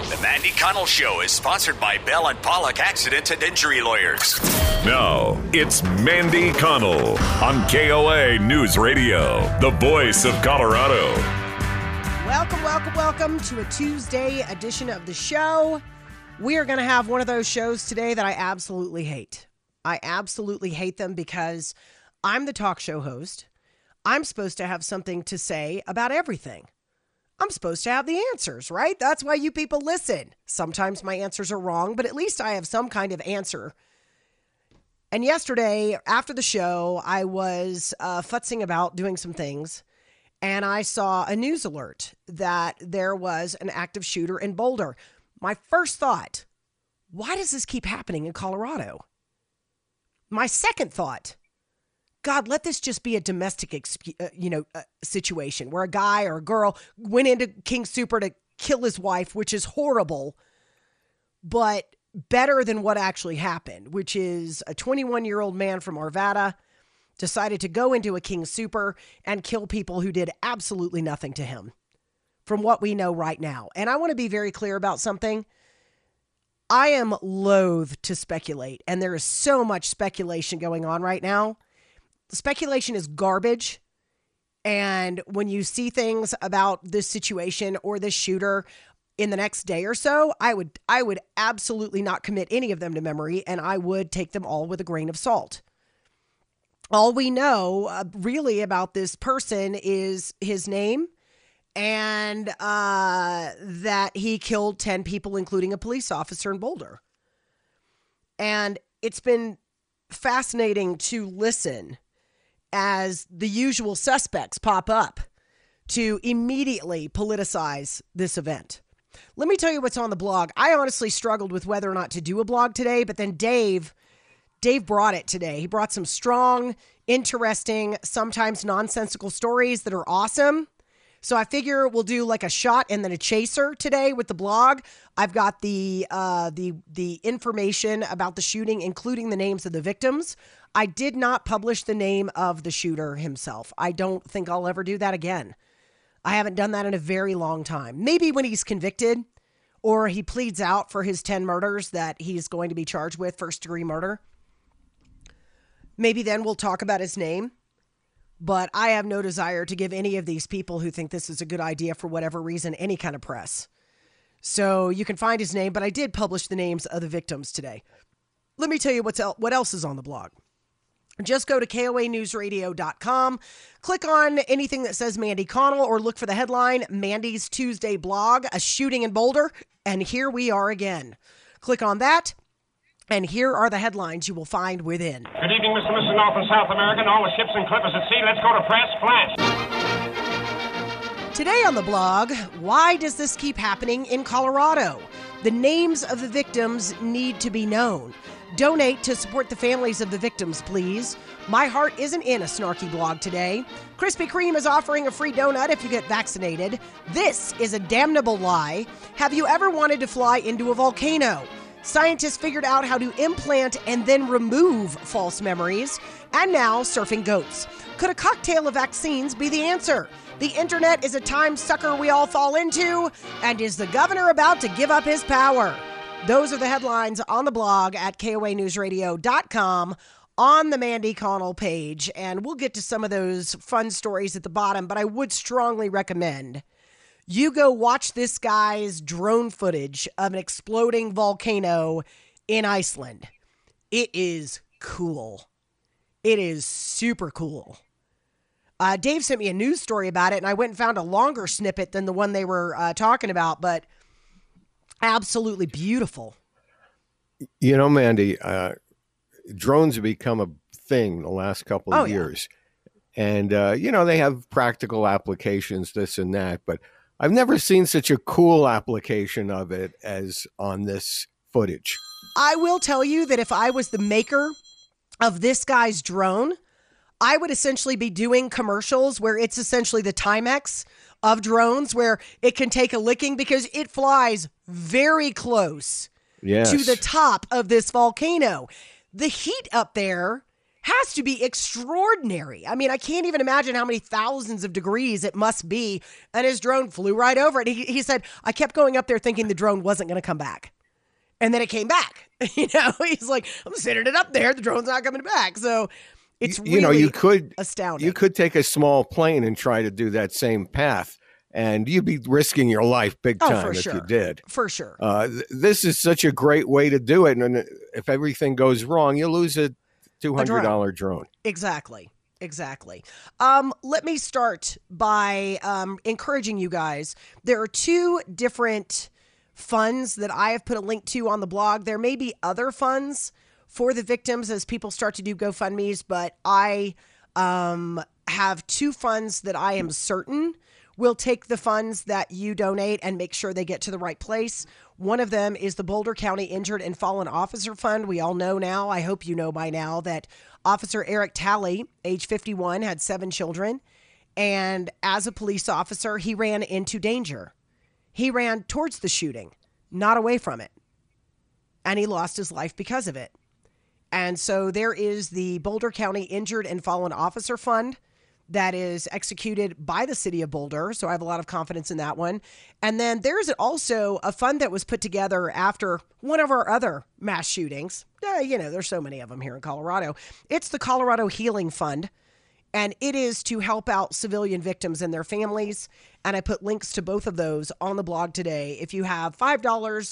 The Mandy Connell Show is sponsored by Bell and Pollock Accident and Injury Lawyers. Now, it's Mandy Connell on KOA News Radio, the voice of Colorado. Welcome to a Tuesday edition of the show. We are going to have one of those shows today that I absolutely hate. I absolutely hate them because I'm the talk show host. I'm supposed to have something to say about everything. I'm supposed to have the answers, right? That's why you people listen. Sometimes my answers are wrong, but at least I have some kind of answer. And yesterday, after the show, I was futzing about doing some things, and I saw a news alert that there was an active shooter in Boulder. My first thought, why does this keep happening in Colorado? My second thought, God, let this just be a domestic, situation where a guy or a girl went into King Super to kill his wife, which is horrible, but better than what actually happened, which is a 21-year-old man from Arvada decided to go into a King Super and kill people who did absolutely nothing to him, from what we know right now. And I want to be very clear about something. I am loath to speculate, and there is so much speculation going on right now. Speculation is garbage, and when you see things about this situation or this shooter in the next day or so, I would absolutely not commit any of them to memory, and I would take them all with a grain of salt. All we know really about this person is his name and that he killed 10 people, including a police officer in Boulder. And it's been fascinating to listen as the usual suspects pop up to immediately politicize this event. Let me tell you what's on the blog. I honestly struggled with whether or not to do a blog today, but then Dave brought it today. He brought some strong, interesting, sometimes nonsensical stories that are awesome. So I figure we'll do like a shot and then a chaser today with the blog. I've got the information about the shooting, including the names of the victims. I did not publish the name of the shooter himself. I don't think I'll ever do that again. I haven't done that in a very long time. Maybe when he's convicted or he pleads out for his 10 murders that he's going to be charged with, first-degree murder. Maybe then we'll talk about his name. But I have no desire to give any of these people who think this is a good idea for whatever reason any kind of press. So you can find his name, but I did publish the names of the victims today. Let me tell you what else is on the blog. Just go to KOANewsRadio.com, click on anything that says Mandy Connell, or look for the headline, Mandy's Tuesday Blog, a shooting in Boulder, and here we are again. Click on that, and here are the headlines you will find within. Good evening, Mr. and Mrs. North and South America, and all the ships and clippers at sea. Let's go to press. Flash. Today on the blog, why does this keep happening in Colorado? The names of the victims need to be known. Donate to support the families of the victims, please. My heart isn't in a snarky blog today. Krispy Kreme is offering a free donut if you get vaccinated. This is a damnable lie. Have you ever wanted to fly into a volcano? Scientists figured out how to implant and then remove false memories. And now, surfing goats. Could a cocktail of vaccines be the answer? The internet is a time sucker we all fall into. And is the governor about to give up his power? Those are the headlines on the blog at KOANewsRadio.com on the Mandy Connell page. And we'll get to some of those fun stories at the bottom, but I would strongly recommend you go watch this guy's drone footage of an exploding volcano in Iceland. It is cool. It is super cool. Dave sent me a news story about it, and I went and found a longer snippet than the one they were talking about, but absolutely beautiful. You know, Mandy, drones have become a thing the last couple of years. And, they have practical applications, this and that, but I've never seen such a cool application of it as on this footage. I will tell you that if I was the maker of this guy's drone, I would essentially be doing commercials where it's essentially the Timex of drones, where it can take a licking because it flies very close to the top of this volcano. The heat up there has to be extraordinary. I mean, I can't even imagine how many thousands of degrees it must be. And his drone flew right over it. He said, I kept going up there thinking the drone wasn't going to come back. And then it came back. He's like, I'm sending it up there. The drone's not coming back. So it's really astounding. You could take a small plane and try to do that same path, and you'd be risking your life big time if you did. For sure. This is such a great way to do it. And if everything goes wrong, you lose a $200 drone. Exactly. Let me start by encouraging you guys. There are 2 different funds that I have put a link to on the blog. There may be other funds for the victims as people start to do GoFundMes, but I have 2 funds that I am certain will take the funds that you donate and make sure they get to the right place. One of them is the Boulder County Injured and Fallen Officer Fund. We all know now, I hope you know by now, that Officer Eric Talley, age 51, had 7 children. And as a police officer, he ran into danger. He ran towards the shooting, not away from it. And he lost his life because of it. And so there is the Boulder County Injured and Fallen Officer Fund that is executed by the city of Boulder. So I have a lot of confidence in that one. And then there's also a fund that was put together after one of our other mass shootings. There's so many of them here in Colorado. It's the Colorado Healing Fund, and it is to help out civilian victims and their families. And I put links to both of those on the blog today. If you have $5, $10,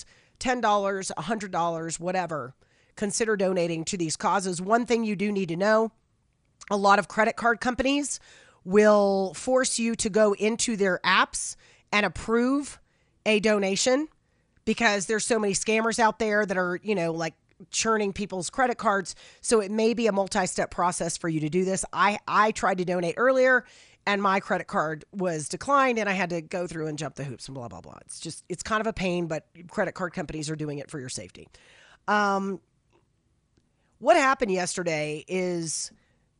$100, whatever, consider donating to these causes. One thing you do need to know, a lot of credit card companies will force you to go into their apps and approve a donation because there's so many scammers out there that are, like churning people's credit cards. So it may be a multi-step process for you to do this. I tried to donate earlier and my credit card was declined and I had to go through and jump the hoops and blah, blah, blah. It's kind of a pain, but credit card companies are doing it for your safety. What happened yesterday is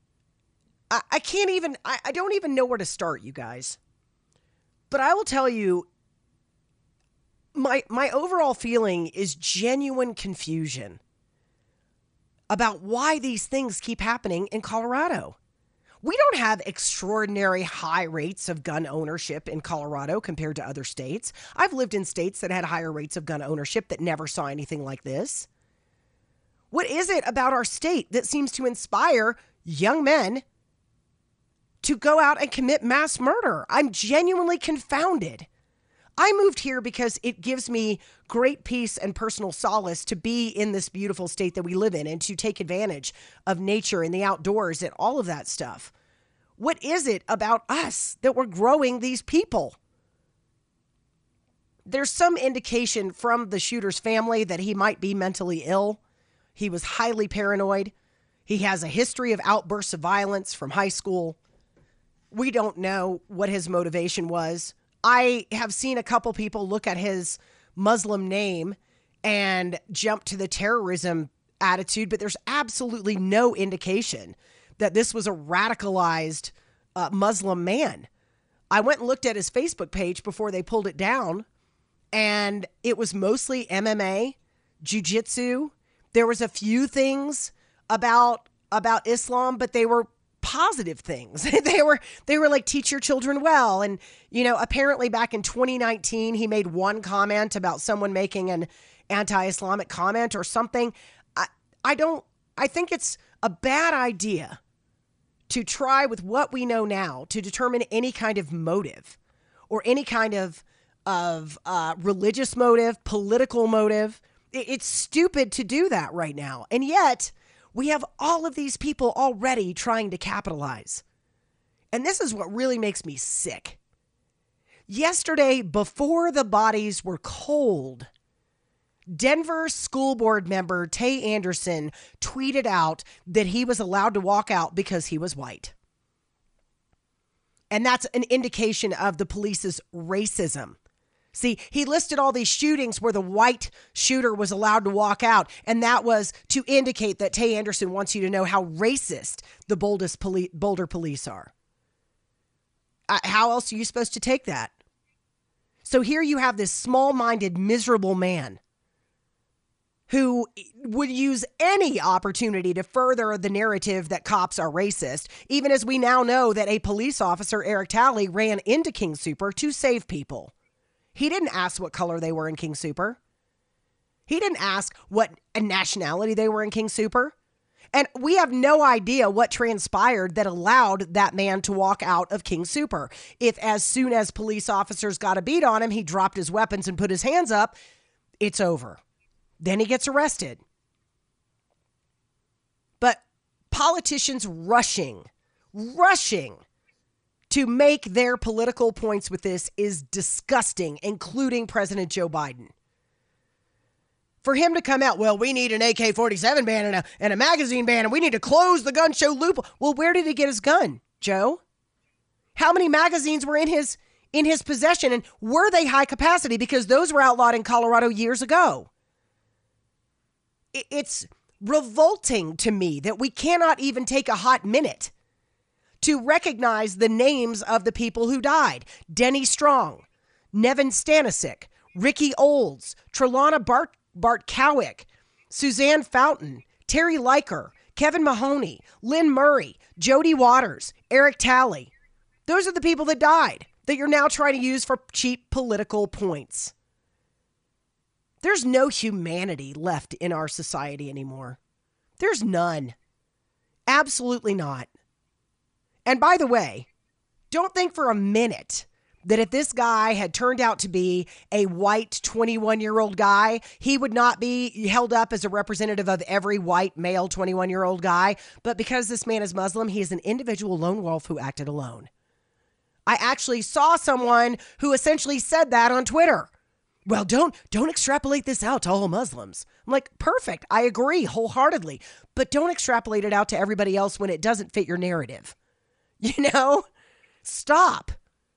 I don't even know where to start, you guys. But I will tell you, my overall feeling is genuine confusion about why these things keep happening in Colorado. We don't have extraordinary high rates of gun ownership in Colorado compared to other states. I've lived in states that had higher rates of gun ownership that never saw anything like this. What is it about our state that seems to inspire young men to go out and commit mass murder? I'm genuinely confounded. I moved here because it gives me great peace and personal solace to be in this beautiful state that we live in and to take advantage of nature and the outdoors and all of that stuff. What is it about us that we're growing these people? There's some indication from the shooter's family that he might be mentally ill. He was highly paranoid. He has a history of outbursts of violence from high school. We don't know what his motivation was. I have seen a couple people look at his Muslim name and jump to the terrorism attitude, but there's absolutely no indication that this was a radicalized Muslim man. I went and looked at his Facebook page before they pulled it down, and it was mostly MMA, jiu-jitsu. There was a few things about Islam, but they were positive things. They were like, teach your children well. And, apparently back in 2019, he made one comment about someone making an anti-Islamic comment or something. I think it's a bad idea to try with what we know now to determine any kind of motive or any kind of religious motive, political motive. It's stupid to do that right now. And yet we have all of these people already trying to capitalize. And this is what really makes me sick. Yesterday, before the bodies were cold, Denver school board member Tay Anderson tweeted out that he was allowed to walk out because he was white. And that's an indication of the police's racism. See, he listed all these shootings where the white shooter was allowed to walk out, and that was to indicate that Tay Anderson wants you to know how racist the Boulder police are. How else are you supposed to take that? So here you have this small-minded, miserable man who would use any opportunity to further the narrative that cops are racist, even as we now know that a police officer, Eric Talley, ran into King Sooper to save people. He didn't ask what color they were in King Sooper. He didn't ask what nationality they were in King Sooper. And we have no idea what transpired that allowed that man to walk out of King Sooper. If as soon as police officers got a beat on him, he dropped his weapons and put his hands up, it's over. Then he gets arrested. But politicians rushing to make their political points with this is disgusting, including President Joe Biden. For him to come out, well, we need an AK-47 ban and a magazine ban, and we need to close the gun show loophole. Well, where did he get his gun, Joe? How many magazines were in his possession, and were they high capacity? Because those were outlawed in Colorado years ago. It's revolting to me that we cannot even take a hot minute to recognize the names of the people who died. Denny Strong, Nevin Stanisic, Ricky Olds, Trelawna Bartkowick, Suzanne Fountain, Terry Leiker, Kevin Mahoney, Lynn Murray, Jody Waters, Eric Talley. Those are the people that died that you're now trying to use for cheap political points. There's no humanity left in our society anymore. There's none. Absolutely not. And by the way, don't think for a minute that if this guy had turned out to be a white 21-year-old guy, he would not be held up as a representative of every white male 21-year-old guy. But because this man is Muslim, he is an individual lone wolf who acted alone. I actually saw someone who essentially said that on Twitter. Well, don't extrapolate this out to all Muslims. I'm like, perfect. I agree wholeheartedly. But don't extrapolate it out to everybody else when it doesn't fit your narrative. You know? Stop.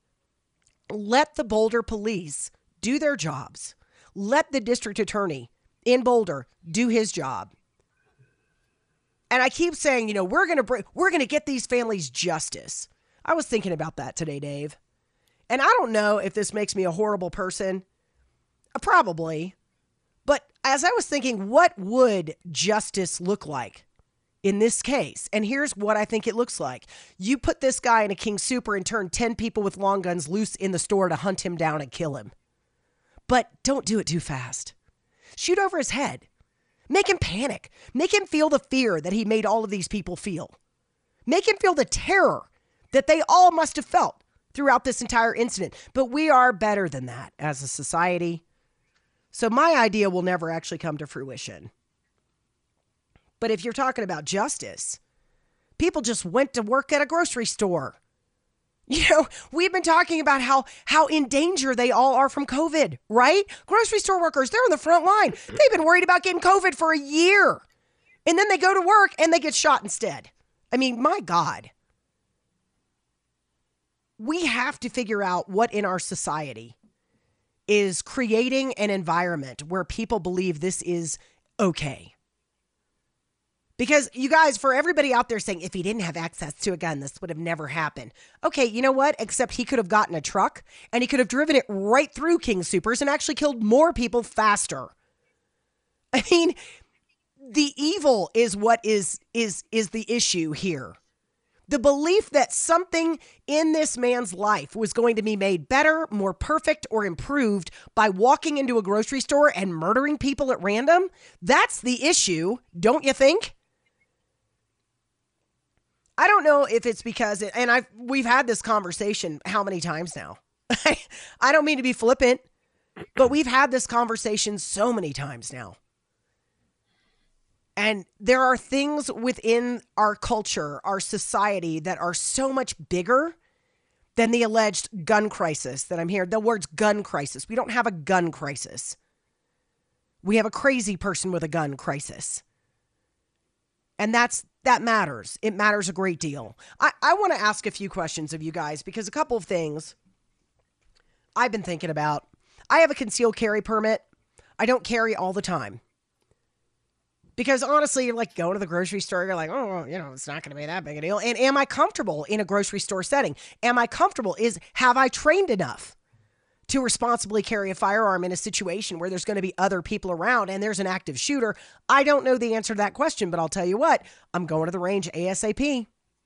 Let the Boulder police do their jobs. Let the district attorney in Boulder do his job. And I keep saying, you know, we're going to get these families justice. I was thinking about that today, Dave. And I don't know if this makes me a horrible person. Probably. But as I was thinking, what would justice look like in this case? And here's what I think it looks like. You put this guy in a King Sooper and turn 10 people with long guns loose in the store to hunt him down and kill him. But don't do it too fast. Shoot over his head. Make him panic. Make him feel the fear that he made all of these people feel. Make him feel the terror that they all must have felt throughout this entire incident. But we are better than that as a society. So my idea will never actually come to fruition. But if you're talking about justice, people just went to work at a grocery store. You know, we've been talking about how in danger they all are from COVID, right? Grocery store workers, they're on the front line. They've been worried about getting COVID for a year. And then they go to work and they get shot instead. I mean, my God. We have to figure out what in our society is creating an environment where people believe this is okay. Because you guys, for everybody out there saying, if he didn't have access to a gun, this would have never happened. Okay, you know what? Except he could have gotten a truck and he could have driven it right through King Soopers and actually killed more people faster. I mean, the evil is what is the issue here. The belief that something in this man's life was going to be made better, more perfect, or improved by walking into a grocery store and murdering people at random, that's the issue, don't you think? I don't know if it's because, and we've had this conversation how many times now? I don't mean to be flippant, but we've had this conversation so many times now. And there are things within our culture, our society, that are so much bigger than the alleged gun crisis that I'm hearing. The words gun crisis. We don't have a gun crisis. We have a crazy person with a gun crisis. And that matters. It matters a great deal. I want to ask a few questions of you guys because a couple of things I've been thinking about. I have a concealed carry permit. I don't carry all the time. Because honestly, you're like going to the grocery store, you're like, oh, you know, it's not going to be that big a deal. And am I comfortable in a grocery store setting? Am I comfortable? Have I trained enough to responsibly carry a firearm in a situation where there's going to be other people around and there's an active shooter? I don't know the answer to that question, but I'll tell you what, I'm going to the range ASAP.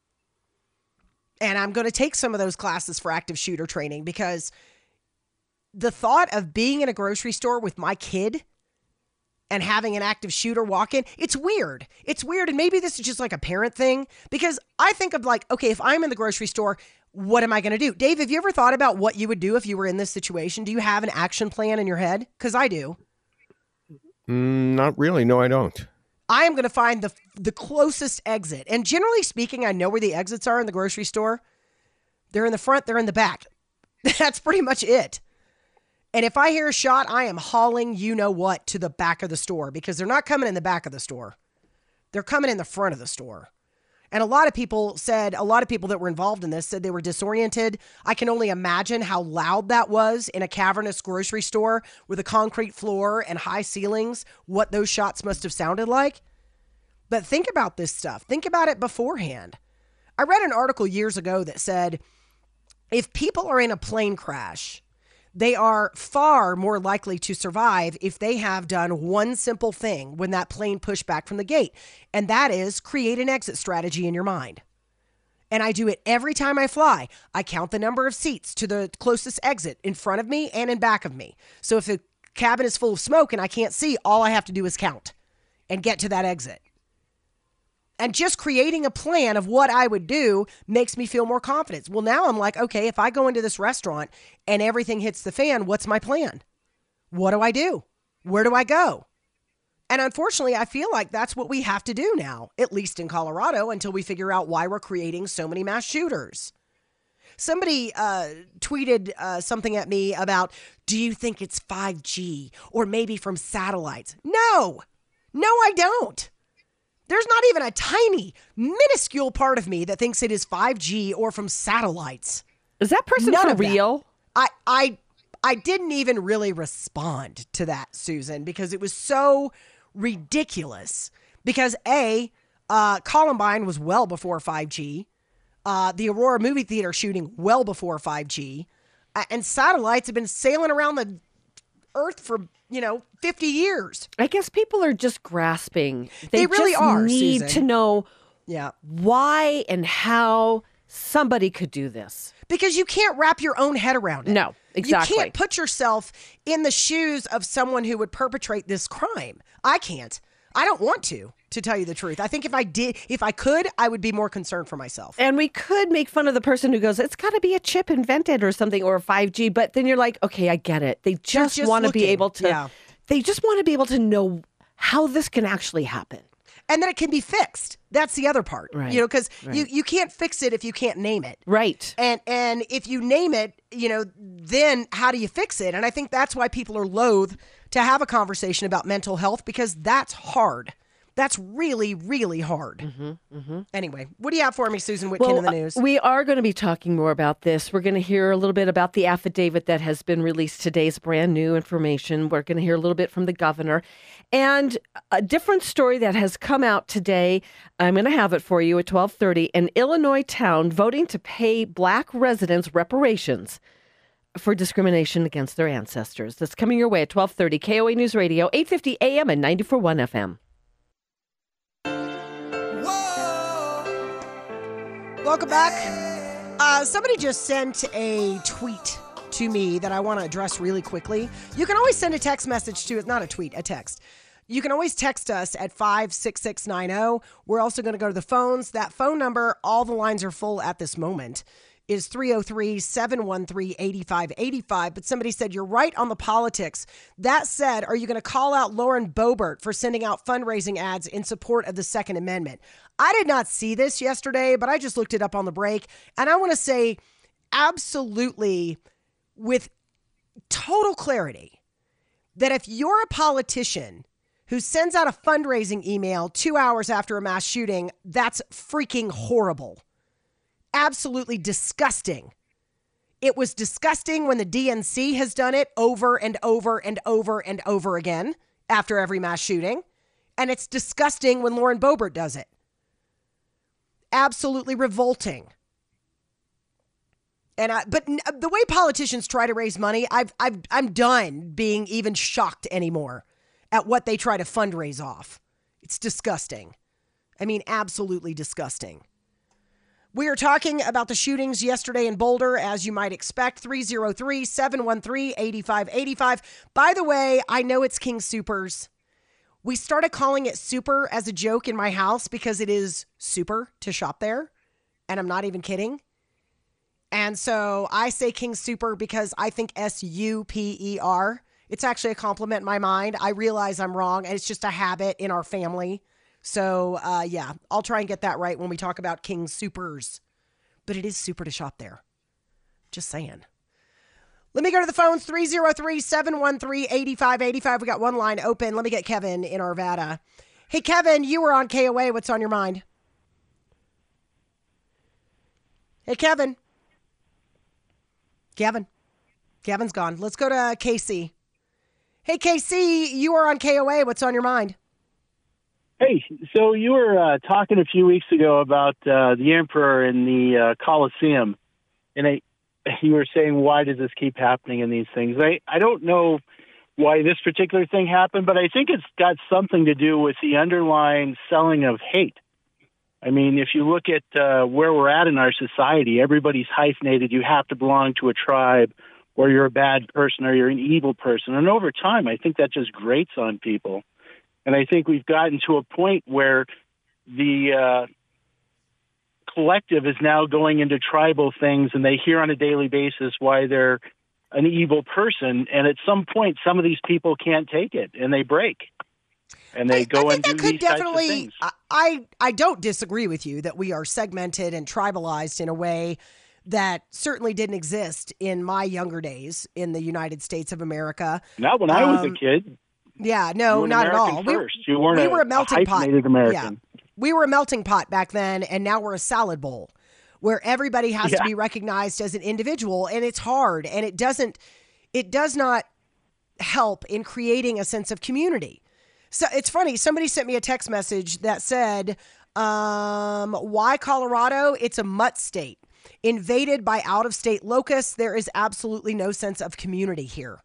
And I'm going to take some of those classes for active shooter training, because the thought of being in a grocery store with my kid and having an active shooter walk in, it's weird. It's weird. And maybe this is just like a parent thing, because I think of like, okay, if I'm in the grocery store, what am I going to do? Dave, have you ever thought about what you would do if you were in this situation? Do you have an action plan in your head? Because I do. Not really. No, I don't. I am going to find the closest exit. And generally speaking, I know where the exits are in the grocery store. They're in the front, they're in the back. That's pretty much it. And if I hear a shot, I am hauling you-know-what to the back of the store, because they're not coming in the back of the store. They're coming in the front of the store. And a lot of people that were involved in this said they were disoriented. I can only imagine how loud that was in a cavernous grocery store with a concrete floor and high ceilings, what those shots must have sounded like. But think about this stuff. Think about it beforehand. I read an article years ago that said if people are in a plane crash, they are far more likely to survive if they have done one simple thing when that plane pushed back from the gate, and that is create an exit strategy in your mind. And I do it every time I fly. I count the number of seats to the closest exit in front of me and in back of me. So if the cabin is full of smoke and I can't see, all I have to do is count and get to that exit. And just creating a plan of what I would do makes me feel more confident. Well, now I'm like, okay, if I go into this restaurant and everything hits the fan, what's my plan? What do I do? Where do I go? And unfortunately, I feel like that's what we have to do now, at least in Colorado, until we figure out why we're creating so many mass shooters. Somebody tweeted something at me about, do you think it's 5G or maybe from satellites? No, I don't. There's not even a tiny, minuscule part of me that thinks it is 5G or from satellites. Is that person None for of real? That. I didn't even really respond to that, Susan, because it was so ridiculous. Because Columbine was well before 5G. The Aurora movie theater shooting well before 5G. And satellites have been sailing around the Earth for 50 years. I guess people are just grasping. They really just are, need Susan. to know Yeah. why and how somebody could do this. Because you can't wrap your own head around it. No, exactly. You can't put yourself in the shoes of someone who would perpetrate this crime. I can't. I don't want to tell you the truth. I think if I could, I would be more concerned for myself. And we could make fun of the person who goes, it's got to be a chip invented or something, or 5G. But then you're like, okay, I get it. They just want to be able to, They just want to be able to know how this can actually happen. And that it can be fixed. That's the other part, right. Because you can't fix it if you can't name it. Right. And if you name it, then how do you fix it? And I think that's why people are loath to have a conversation about mental health, because that's hard. That's really, really hard. Anyway, what do you have for me, Susan Whitkin, in the news? We are going to be talking more about this. We're going to hear a little bit about the affidavit that has been released today. It's brand new information. We're going to hear a little bit from the governor. And a different story that has come out today, I'm going to have it for you at 12:30. An Illinois town voting to pay Black residents reparations for discrimination against their ancestors. That's coming your way at 12:30. KOA News Radio, 850 AM and 94.1 FM. Welcome back. Somebody just sent a tweet to me that I want to address really quickly. You can always send a text message to, it's not a tweet, a text. You can always text us at 56690. We're also going to go to the phones. That phone number, all the lines are full at this moment, is 303-713-8585. But somebody said, you're right on the politics. That said, are you going to call out Lauren Boebert for sending out fundraising ads in support of the Second Amendment? I did not see this yesterday, but I just looked it up on the break. And I want to say absolutely with total clarity that if you're a politician who sends out a fundraising email 2 hours after a mass shooting, that's freaking horrible. Absolutely disgusting. It was disgusting when the DNC has done it over and over and over and over again after every mass shooting. And it's disgusting when Lauren Boebert does it. Absolutely revolting. But the way politicians try to raise money, I'm done being even shocked anymore at what they try to fundraise off. It's disgusting. I mean, absolutely disgusting. We are talking about the shootings yesterday in Boulder, as you might expect. 303-713-8585. By the way, I know it's King Soopers. We started calling it Super as a joke in my house because it is super to shop there. And I'm not even kidding. And so I say King Super because I think S-U-P-E-R. It's actually a compliment in my mind. I realize I'm wrong, and it's just a habit in our family. So, yeah, I'll try and get that right when we talk about King Soopers. But it is super to shop there. Just saying. Let me go to the phones, 303-713-8585. We got one line open. Let me get Kevin in Arvada. Hey, Kevin, you were on KOA. What's on your mind? Hey, Kevin. Kevin's gone. Let's go to Casey. Hey, KC, you are on KOA. What's on your mind? Hey, so you were talking a few weeks ago about the emperor in the Colosseum, and you were saying, why does this keep happening in these things? I don't know why this particular thing happened, but I think it's got something to do with the underlying selling of hate. I mean, if you look at where we're at in our society, everybody's hyphenated. You have to belong to a tribe, or you're a bad person, or you're an evil person. And over time, I think that just grates on people. And I think we've gotten to a point where the collective is now going into tribal things, and they hear on a daily basis why they're an evil person. And at some point, some of these people can't take it, and they break. And they go and do these types of things. I don't disagree with you that we are segmented and tribalized in a way that certainly didn't exist in my younger days in the United States of America. Not when I was a kid. Yeah, no, not American at all. First. We were a melting pot. American. Yeah. We were a melting pot back then, and now we're a salad bowl where everybody has to be recognized as an individual, and it's hard, and it does not help in creating a sense of community. So it's funny. Somebody sent me a text message that said, why Colorado? It's a mutt state. Invaded by out-of-state locusts. There is absolutely no sense of community here.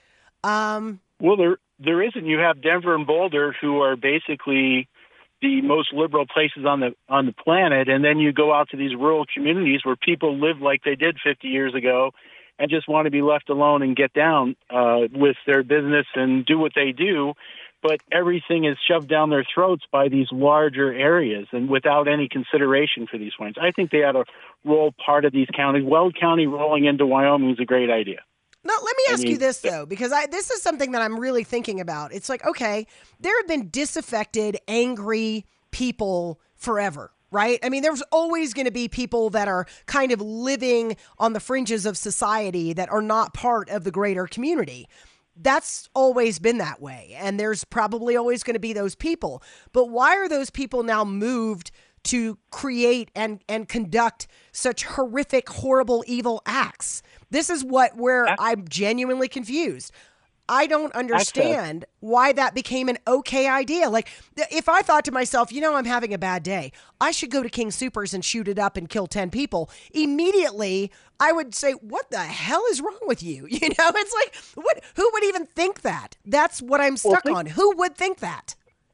Well, there isn't. You have Denver and Boulder, who are basically the most liberal places on the planet, and then you go out to these rural communities where people live like they did 50 years ago and just want to be left alone and get down with their business and do what they do. But everything is shoved down their throats by these larger areas and without any consideration for these ones. I think they ought to roll part of these counties. Weld County rolling into Wyoming is a great idea. Now, let me ask you this, though, because this is something that I'm really thinking about. It's like, okay, there have been disaffected, angry people forever, right? I mean, there's always going to be people that are kind of living on the fringes of society that are not part of the greater community. That's always been that way. And there's probably always going to be those people. But why are those people now moved to create and conduct such horrific, horrible, evil acts? This is where I'm genuinely confused. I don't understand why that became an okay idea. Like, if I thought to myself, I'm having a bad day, I should go to King Soopers and shoot it up and kill 10 people. Immediately, I would say, what the hell is wrong with you? It's like, who would even think that? That's what I'm stuck on. Who would think that?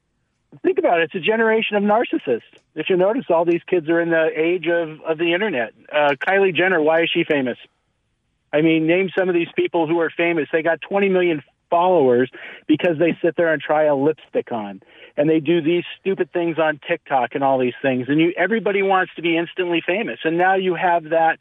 Think about it. It's a generation of narcissists. If you notice, all these kids are in the age of the internet. Kylie Jenner, why is she famous? I mean, name some of these people who are famous. They got 20 million followers because they sit there and try a lipstick on. And they do these stupid things on TikTok and all these things. And everybody wants to be instantly famous. And now you have that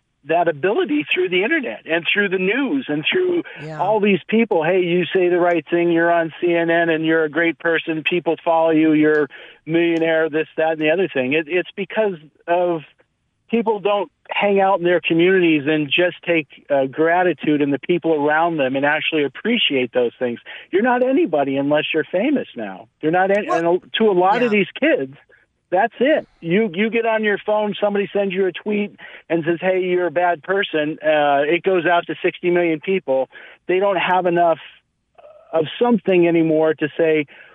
ability through the internet and through the news and through all these people. Hey, you say the right thing. You're on CNN and you're a great person. People follow you. You're a millionaire, this, that, and the other thing. It's because of people don't hang out in their communities and just take gratitude in the people around them and actually appreciate those things. You're not anybody unless you're famous now. You're not and to a lot of these kids, that's it. You get on your phone, somebody sends you a tweet and says, hey, you're a bad person. It goes out to 60 million people. They don't have enough of something anymore to say,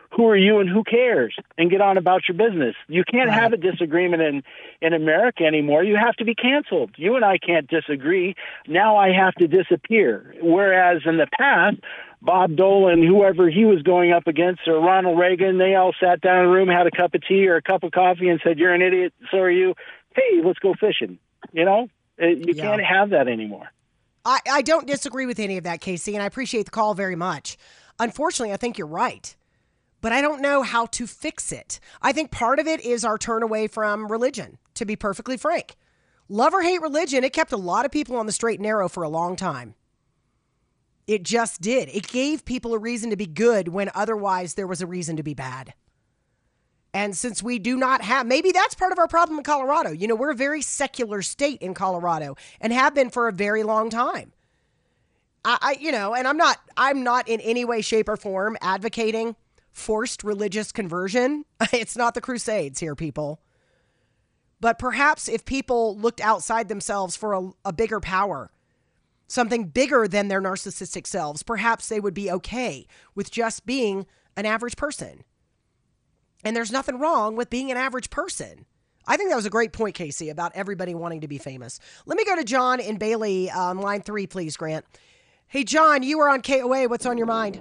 who are you and who cares, and get on about your business. You can't have a disagreement in America anymore. You have to be canceled. You and I can't disagree. Now I have to disappear. Whereas in the past, Bob Dole and whoever he was going up against, or Ronald Reagan, they all sat down in a room, had a cup of tea or a cup of coffee and said, "You're an idiot, so are you. Hey, let's go fishing." You know, you can't have that anymore. I don't disagree with any of that, Casey, and I appreciate the call very much. Unfortunately, I think you're right, but I don't know how to fix it. I think part of it is our turn away from religion, to be perfectly frank. Love or hate religion, it kept a lot of people on the straight and narrow for a long time. It just did. It gave people a reason to be good when otherwise there was a reason to be bad. And since we do not have, maybe that's part of our problem in Colorado. You know, we're a very secular state in Colorado and have been for a very long time. And I'm not in any way, shape, or form advocating forced religious conversion. It's not the Crusades here, people. But perhaps if people looked outside themselves for a bigger power, something bigger than their narcissistic selves, perhaps they would be okay with just being an average person. And there's nothing wrong with being an average person. I think that was a great point, Casey, about everybody wanting to be famous. Let me go to John in Bailey on line 3, please, Grant. Hey, John, you were on KOA. What's on your mind?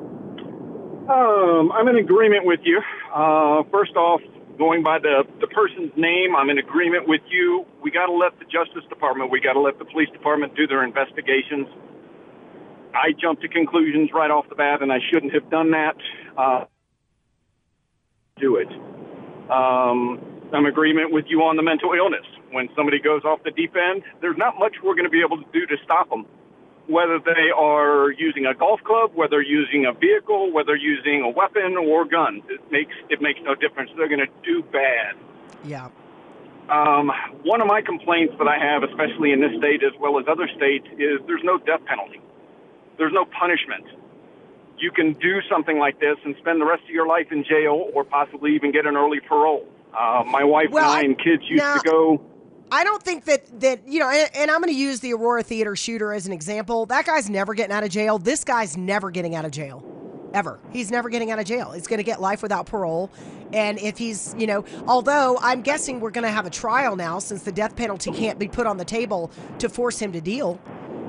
I'm in agreement with you. First off, going by the person's name, I'm in agreement with you. We got to let the Justice Department, we got to let the police department do their investigations. I jumped to conclusions right off the bat, and I shouldn't have done that. Do it. I'm in agreement with you on the mental illness. When somebody goes off the deep end, there's not much we're going to be able to do to stop them. Whether they are using a golf club, whether they're using a vehicle, whether they're using a weapon or guns, it makes no difference. They're going to do bad. Yeah. One of my complaints that I have, especially in this state as well as other states, is there's no death penalty. There's no punishment. You can do something like this and spend the rest of your life in jail or possibly even get an early parole. My wife and I and kids used to go... I don't think that and I'm going to use the Aurora Theater shooter as an example. That guy's never getting out of jail. This guy's never getting out of jail, ever. He's never getting out of jail. He's going to get life without parole. And if he's, although I'm guessing we're going to have a trial now since the death penalty can't be put on the table to force him to deal.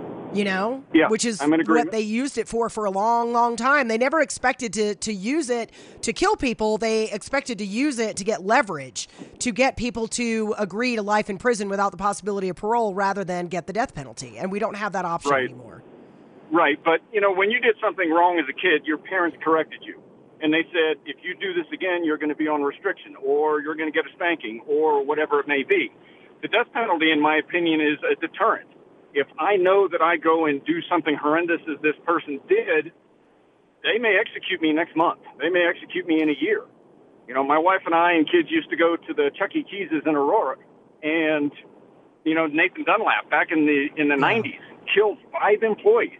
Which is what they used it for a long, long time. They never expected to use it to kill people. They expected to use it to get leverage, to get people to agree to life in prison without the possibility of parole rather than get the death penalty. And we don't have that option anymore. Right. But, when you did something wrong as a kid, your parents corrected you. And they said, if you do this again, you're going to be on restriction or you're going to get a spanking or whatever it may be. The death penalty, in my opinion, is a deterrent. If I know that I go and do something horrendous as this person did, they may execute me next month. They may execute me in a year. My wife and I and kids used to go to the Chuck E. Cheese's in Aurora, and, Nathan Dunlap back in the 90s killed 5 employees.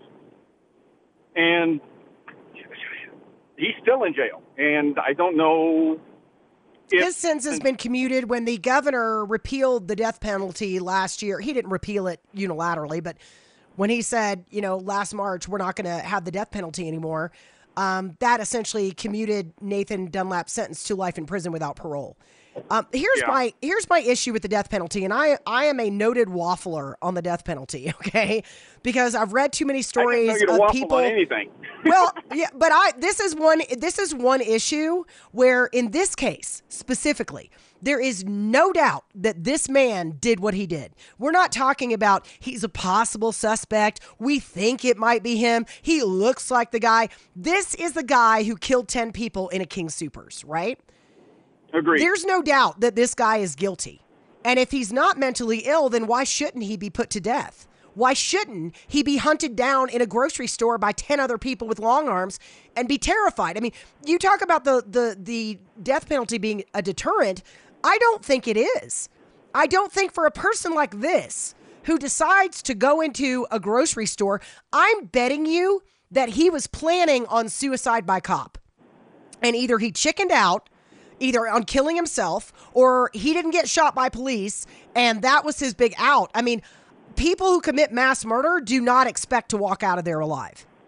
And he's still in jail. And I don't know... His sentence has been commuted. When the governor repealed the death penalty last year, he didn't repeal it unilaterally, but when he said, last March, we're not going to have the death penalty anymore, that essentially commuted Nathan Dunlap's sentence to life in prison without parole. Here's my issue with the death penalty, and I am a noted waffler on the death penalty, okay? Because I've read too many stories of people. On anything. Well, yeah, but this is one issue where, in this case specifically, there is no doubt that this man did what he did. We're not talking about he's a possible suspect. We think it might be him. He looks like the guy. This is the guy who killed 10 people in a King Soopers, right? Agreed. There's no doubt that this guy is guilty. And if he's not mentally ill, then why shouldn't he be put to death? Why shouldn't he be hunted down in a grocery store by 10 other people with long arms and be terrified? I mean, you talk about the death penalty being a deterrent. I don't think it is. I don't think for a person like this who decides to go into a grocery store, I'm betting you that he was planning on suicide by cop. And either he chickened out, either on killing himself, or he didn't get shot by police, and that was his big out. I mean, people who commit mass murder do not expect to walk out of there alive.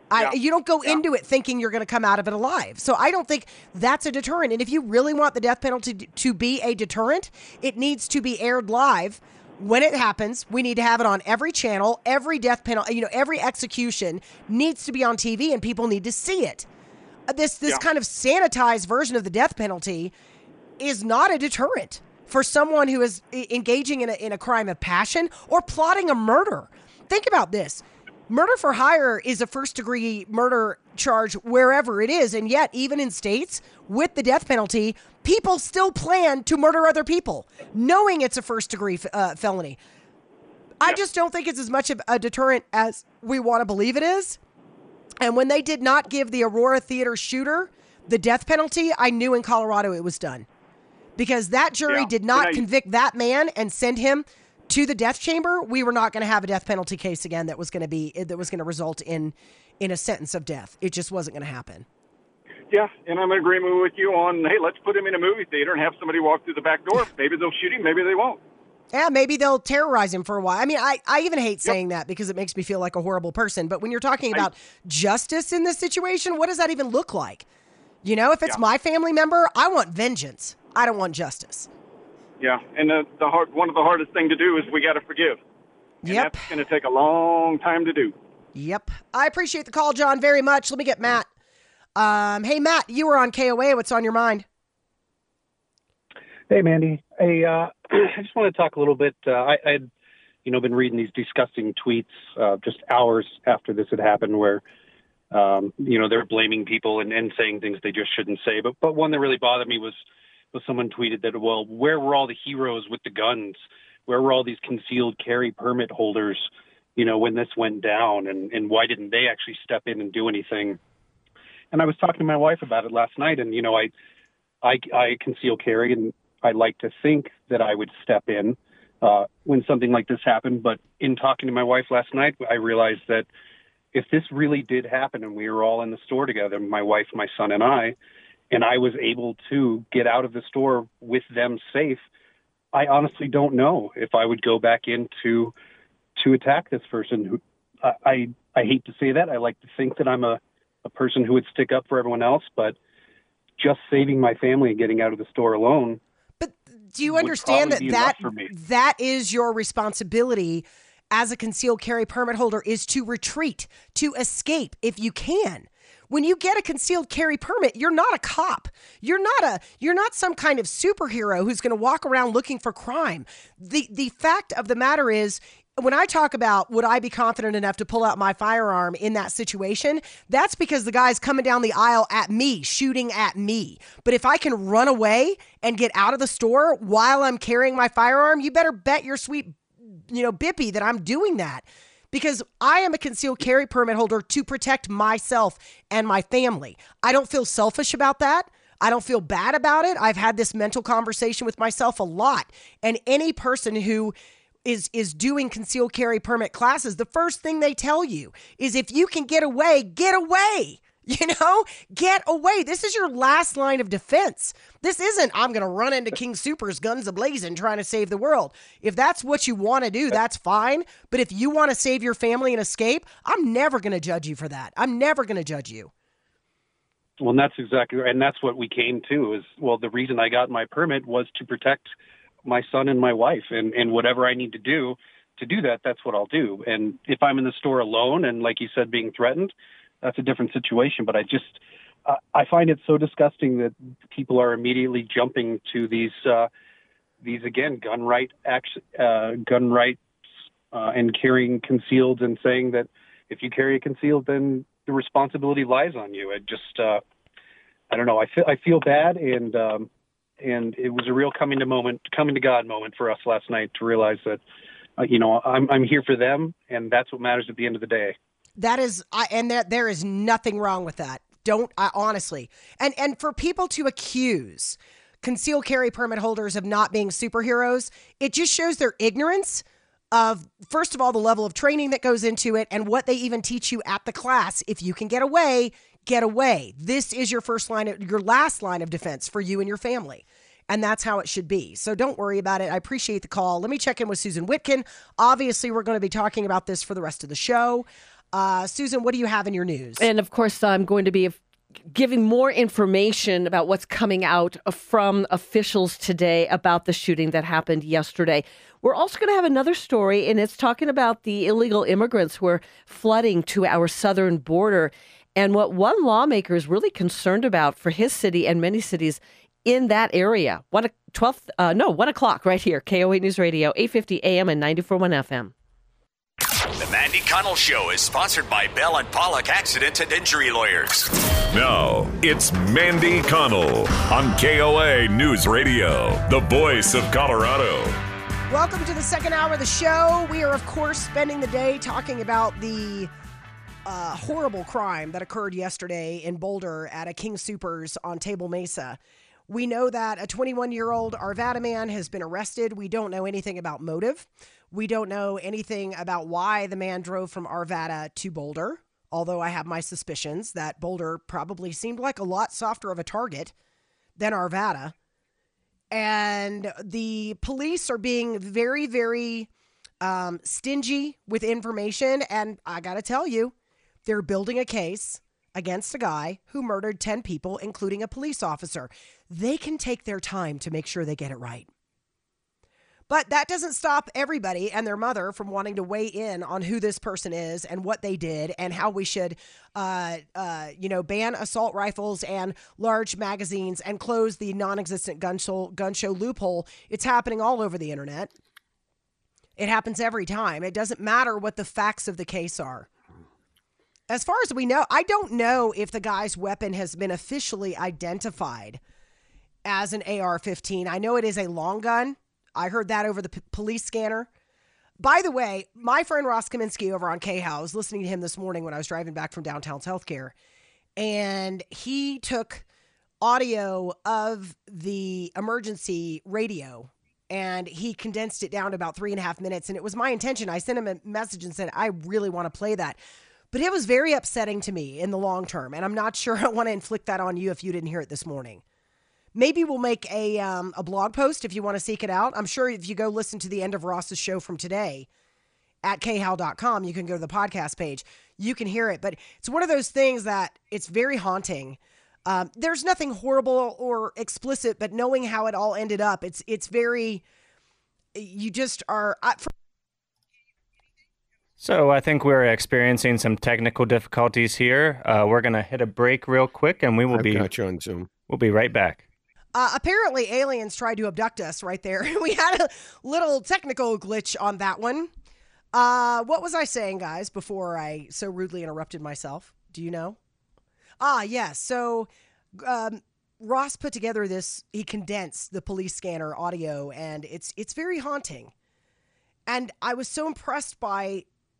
You don't go into it thinking you're going to come out of it alive. So I don't think that's a deterrent. And if you really want the death penalty to be a deterrent, it needs to be aired live. When it happens, we need to have it on every channel. Every death penalty, every execution needs to be on TV, and people need to see it. This kind of sanitized version of the death penalty is not a deterrent for someone who is engaging in a crime of passion or plotting a murder. Think about this. Murder for hire is a first-degree murder charge wherever it is, and yet, even in states with the death penalty, people still plan to murder other people, knowing it's a first-degree felony. I just don't think it's as much of a deterrent as we want to believe it is. And when they did not give the Aurora Theater shooter the death penalty, I knew in Colorado it was done. Because that jury did not convict that man and send him to the death chamber, we were not going to have a death penalty case again that was going to result in a sentence of death. It just wasn't going to happen. Yeah, and I'm in agreement with you on, hey, let's put him in a movie theater and have somebody walk through the back door. Maybe they'll shoot him, maybe they won't. Yeah, maybe they'll terrorize him for a while. I mean, I even hate saying that because it makes me feel like a horrible person. But when you're talking about justice in this situation, what does that even look like? If it's my family member, I want vengeance. I don't want justice. Yeah, and one of the hardest thing to do is we got to forgive. And that's going to take a long time to do. Yep. I appreciate the call, John, very much. Let me get Matt. Hey, Matt, you were on KOA. What's on your mind? Hey, Mandy. I just want to talk a little bit. I'd been reading these disgusting tweets just hours after this had happened where, they're blaming people and saying things they just shouldn't say. But one that really bothered me was someone tweeted that, well, where were all the heroes with the guns? Where were all these concealed carry permit holders, when this went down? And why didn't they actually step in and do anything? And I was talking to my wife about it last night, and, I conceal carry, and I like to think that I would step in when something like this happened. But in talking to my wife last night, I realized that if this really did happen and we were all in the store together, my wife, my son, and I was able to get out of the store with them safe, I honestly don't know if I would go back in to attack this person. Who I hate to say that. I like to think that I'm a person who would stick up for everyone else, but just saving my family and getting out of the store alone. But do you understand that is your responsibility as a concealed carry permit holder, is to retreat, to escape if you can? When you get a concealed carry permit, you're not a cop. You're not some kind of superhero who's going to walk around looking for crime. The fact of the matter is, when I talk about would I be confident enough to pull out my firearm in that situation, that's because the guy's coming down the aisle at me, shooting at me. But if I can run away and get out of the store while I'm carrying my firearm, you better bet your sweet, bippy that I'm doing that. Because I am a concealed carry permit holder to protect myself and my family. I don't feel selfish about that. I don't feel bad about it. I've had this mental conversation with myself a lot. And any person who is doing concealed carry permit classes, the first thing they tell you is if you can get away, get away. Get away. This is your last line of defense. This isn't, I'm going to run into King Super's guns ablazing trying to save the world. If that's what you want to do, that's fine. But if you want to save your family and escape, I'm never going to judge you for that. I'm never going to judge you. Well, and that's exactly, and that's what we came to is, well, the reason I got my permit was to protect my son and my wife, and whatever I need to do that, that's what I'll do. And if I'm in the store alone and, like you said, being threatened, that's a different situation. But I find it so disgusting that people are immediately jumping to these again, gun rights and carrying concealed, and saying that if you carry a concealed, then the responsibility lies on you. I don't know. I feel bad, and it was a real coming to God moment for us last night to realize that, I'm here for them, and that's what matters at the end of the day. That is, there is nothing wrong with that. Honestly. And for people to accuse concealed carry permit holders of not being superheroes, it just shows their ignorance of, first of all, the level of training that goes into it and what they even teach you at the class. If you can get away, get away. This is your last line of defense for you and your family. And that's how it should be. So don't worry about it. I appreciate the call. Let me check in with Susan Whitkin. Obviously, we're going to be talking about this for the rest of the show. Susan, what do you have in your news? And of course, I'm going to be giving more information about what's coming out from officials today about the shooting that happened yesterday. We're also going to have another story, and it's talking about the illegal immigrants who are flooding to our southern border and what one lawmaker is really concerned about for his city and many cities in that area. 1 o'clock right here, KOA News Radio, 850 AM and 94.1 FM. The Mandy Connell Show is sponsored by Bell and Pollock Accident and Injury Lawyers. Now, it's Mandy Connell on KOA News Radio, the voice of Colorado. Welcome to the second hour of the show. We are, of course, spending the day talking about the horrible crime that occurred yesterday in Boulder at a King Soopers on Table Mesa. We know that a 21-year-old Arvada man has been arrested. We don't know anything about motive. We don't know anything about why the man drove from Arvada to Boulder, although I have my suspicions that Boulder probably seemed like a lot softer of a target than Arvada. And the police are being very, very stingy with information. And I got to tell you, they're building a case against a guy who murdered 10 people, including a police officer. They can take their time to make sure they get it right. But that doesn't stop everybody and their mother from wanting to weigh in on who this person is and what they did and how we should, ban assault rifles and large magazines and close the non-existent gun show loophole. It's happening all over the internet. It happens every time. It doesn't matter what the facts of the case are. As far as we know, I don't know if the guy's weapon has been officially identified as an AR-15. I know it is a long gun. I heard that over the police scanner. By the way, my friend Ross Kaminsky over on K-How, I was listening to him this morning when I was driving back from Downtown's Healthcare, and he took audio of the emergency radio, and he condensed it down to about 3.5 minutes, and it was my intention. I sent him a message and said, I really want to play that. But it was very upsetting to me in the long term, and I'm not sure I want to inflict that on you if you didn't hear it this morning. Maybe we'll make a blog post if you want to seek it out. I'm sure if you go listen to the end of Ross's show from today at khow.com, you can go to the podcast page. You can hear it. But it's one of those things that it's very haunting. There's nothing horrible or explicit, but knowing how it all ended up, it's very, you just are... So I think we're experiencing some technical difficulties here. We're going to hit a break real quick, and we will got you on Zoom. We'll be right back. Apparently, aliens tried to abduct us right there. We had a little technical glitch on that one. What was I saying, guys, before I so rudely interrupted myself? Do you know? Yes. So Ross put together this, he condensed the police scanner audio, and it's very haunting. And I was so impressed by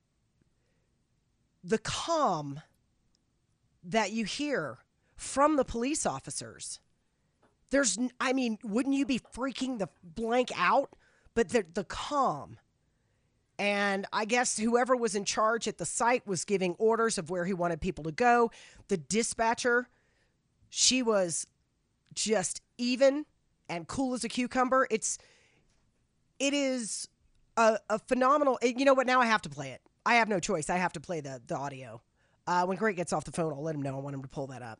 the calm that you hear from the police officers. Wouldn't you be freaking the blank out? But the calm. And I guess whoever was in charge at the site was giving orders of where he wanted people to go. The dispatcher, she was just even and cool as a cucumber. It is a phenomenal, you know what, now I have to play it. I have no choice. I have to play the audio. When Greg gets off the phone, I'll let him know. I want him to pull that up.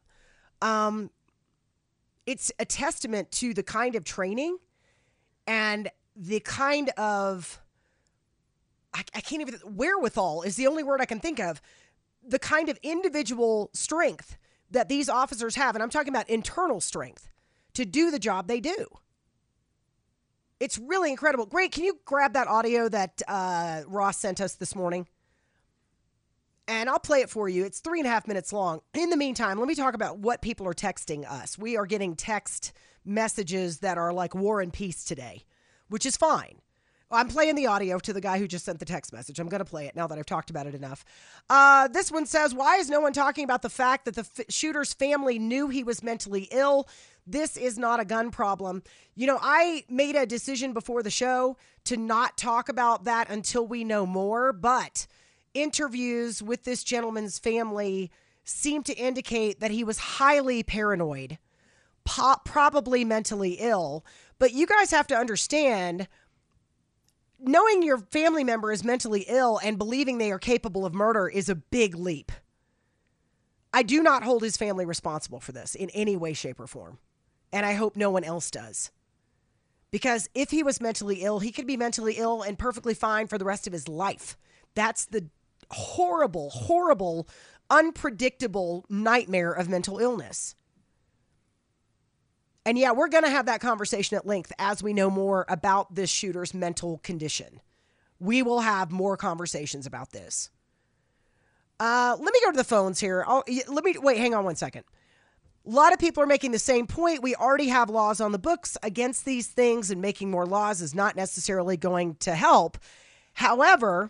It's a testament to the kind of training and the kind of, I can't even, wherewithal is the only word I can think of, the kind of individual strength that these officers have. And I'm talking about internal strength to do the job they do. It's really incredible. Greg, can you grab that audio that Ross sent us this morning? And I'll play it for you. It's 3.5 minutes long. In the meantime, let me talk about what people are texting us. We are getting text messages that are like War and Peace today, which is fine. I'm playing the audio to the guy who just sent the text message. I'm going to play it now that I've talked about it enough. This one says, why is no one talking about the fact that the shooter's family knew he was mentally ill? This is not a gun problem. You know, I made a decision before the show to not talk about that until we know more, but interviews with this gentleman's family seem to indicate that he was highly paranoid, probably mentally ill. But you guys have to understand, knowing your family member is mentally ill and believing they are capable of murder is a big leap. I do not hold his family responsible for this in any way, shape, or form. And I hope no one else does. Because if he was mentally ill, he could be mentally ill and perfectly fine for the rest of his life. That's the horrible, horrible, unpredictable nightmare of mental illness. And yeah, we're going to have that conversation at length as we know more about this shooter's mental condition. We will have more conversations about this. Let me go to the phones here. Hang on one second. A lot of people are making the same point. We already have laws on the books against these things, and making more laws is not necessarily going to help. However,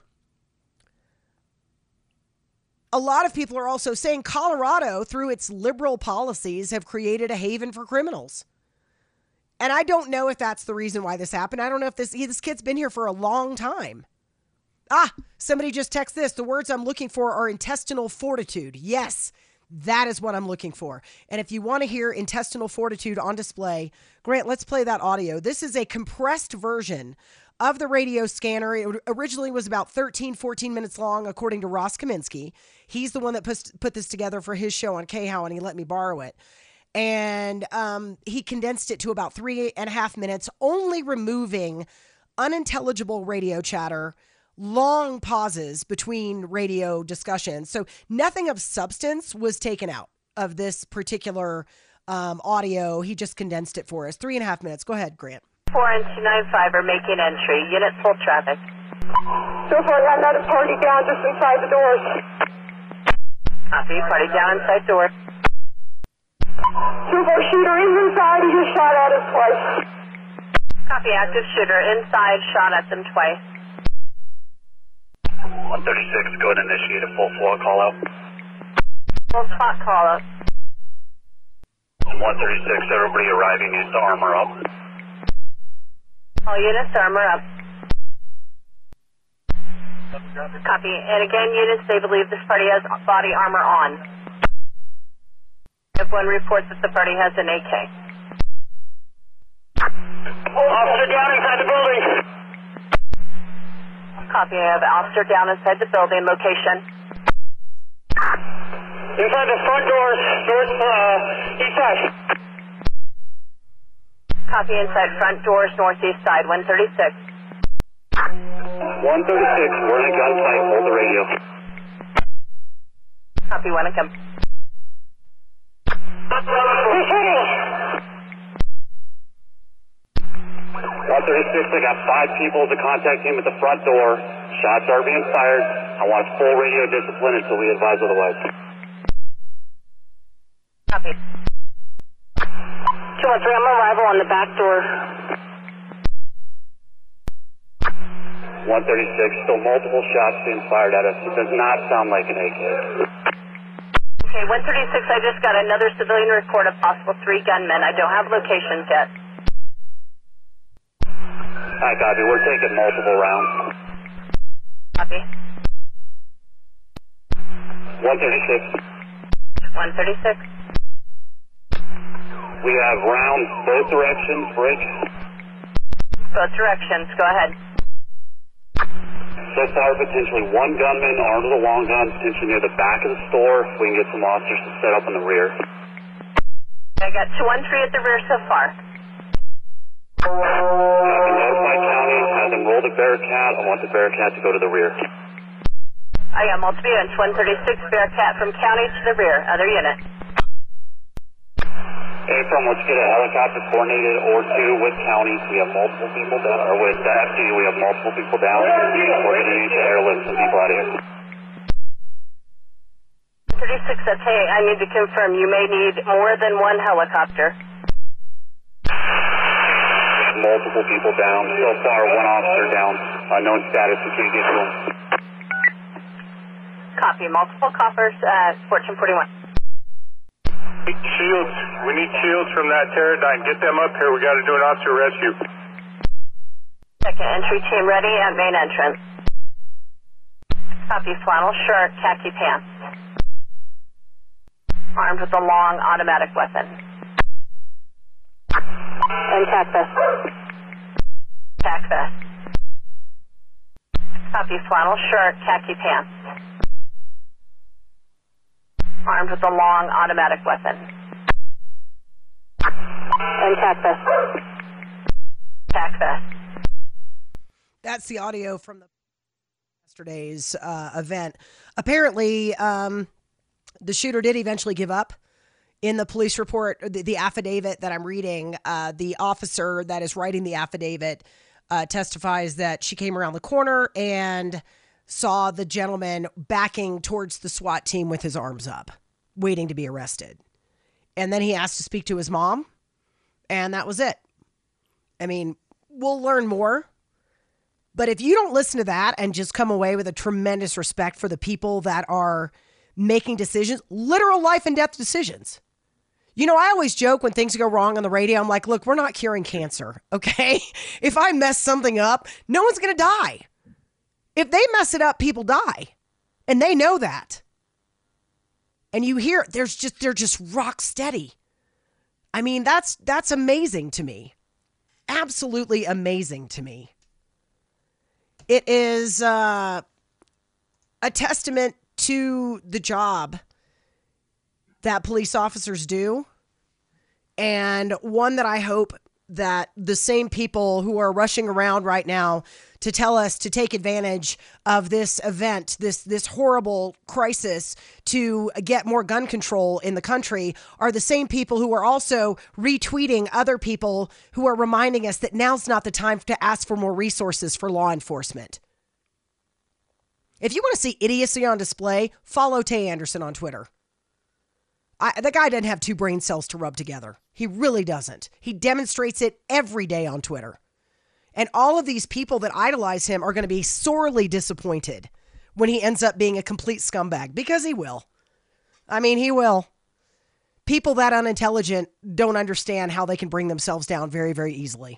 a lot of people are also saying Colorado, through its liberal policies, have created a haven for criminals. And I don't know if that's the reason why this happened. I don't know if this kid's been here for a long time. Somebody just texted this. The words I'm looking for are intestinal fortitude. Yes, that is what I'm looking for. And if you want to hear intestinal fortitude on display, Grant, let's play that audio. This is a compressed version of the radio scanner. It originally was about 14 minutes long, according to Ross Kaminsky. He's the one that put this together for his show on KHOW, and he let me borrow it. And he condensed it to about 3.5 minutes, only removing unintelligible radio chatter, long pauses between radio discussions. So nothing of substance was taken out of this particular audio. He just condensed it for us. 3.5 minutes. Go ahead, Grant. 4 and 295 are making entry. Units full traffic. So far, I got a party down just inside the doors. Copy. Party down inside doors. So far, shooter is inside. He just shot at us twice. Copy. Active shooter inside. Shot at them twice. 136, go ahead and initiate a full SWAT call out. Full SWAT call out. 136, everybody arriving needs to armor up. All units armor up. Copy. And again, units, they believe this party has body armor on. If one reports that the party has an AK. Officer down inside the building. Copy. I have officer down inside the building. Location. Inside the front doors, east side. Copy. Inside front doors, northeast side, 136. 136, we're in gunfight. Hold the radio. Copy. One and come. 136, I got 5 people to contact him at the front door. Shots are being fired. I want full radio discipline until we advise otherwise. Copy. 213, I'm arrival on the back door. 136, still multiple shots being fired at us. It does not sound like an AK. Okay, 136, I just got another civilian report of possible 3 gunmen. I don't have locations yet. All right, copy. We're taking multiple rounds. Copy. 136. 136. We have rounds both directions. Break. Both directions. Go ahead. So far, potentially 1 gunman armed with a long gun, potentially near the back of the store. If we can get some officers to set up in the rear. I got 213 at the rear so far. Notify County, have them roll the Bearcat. I want the Bearcat to go to the rear. I got multiple units. 136 Bearcat from County to the rear. Other unit. April, let's get a helicopter coordinated or 2 with County. We have multiple people down, or with the FD, we have multiple people down. We're going to need to airlift some people out of here. 36, that's hey, I need to confirm you may need more than 1 helicopter. Multiple people down. So far, 1 officer down. Unknown status. We can't get to him. Copy. Multiple coppers. Fortune 41. Shields. We need shields from that Teradyne. Get them up here. We got to do an officer rescue. Second entry team ready at main entrance. Copy. Flannel shirt, khaki pants. Armed with a long automatic weapon. And tac vest. Tac vest. Copy, flannel shirt, khaki pants. Armed with a long automatic weapon. And tac vest. Tac vest. That's the audio from yesterday's event. Apparently, the shooter did eventually give up. In the police report, the affidavit that I'm reading, the officer that is writing the affidavit testifies that she came around the corner and saw the gentleman backing towards the SWAT team with his arms up, waiting to be arrested. And then he asked to speak to his mom, and that was it. I mean, we'll learn more. But if you don't listen to that and just come away with a tremendous respect for the people that are making decisions, literal life and death decisions. You know, I always joke when things go wrong on the radio, I'm like, look, we're not curing cancer, okay? If I mess something up, no one's going to die. If they mess it up, people die. And they know that. And you hear, they're just rock steady. I mean, that's amazing to me. Absolutely amazing to me. It is a testament to the job that police officers do, and one that I hope that the same people who are rushing around right now to tell us to take advantage of this event, this horrible crisis to get more gun control in the country, are the same people who are also retweeting other people who are reminding us that now's not the time to ask for more resources for law enforcement. If you want to see idiocy on display, follow Tay Anderson on Twitter. The guy doesn't have two brain cells to rub together. He really doesn't. He demonstrates it every day on Twitter. And all of these people that idolize him are going to be sorely disappointed when he ends up being a complete scumbag, because he will. I mean, he will. People that unintelligent don't understand how they can bring themselves down very, very easily.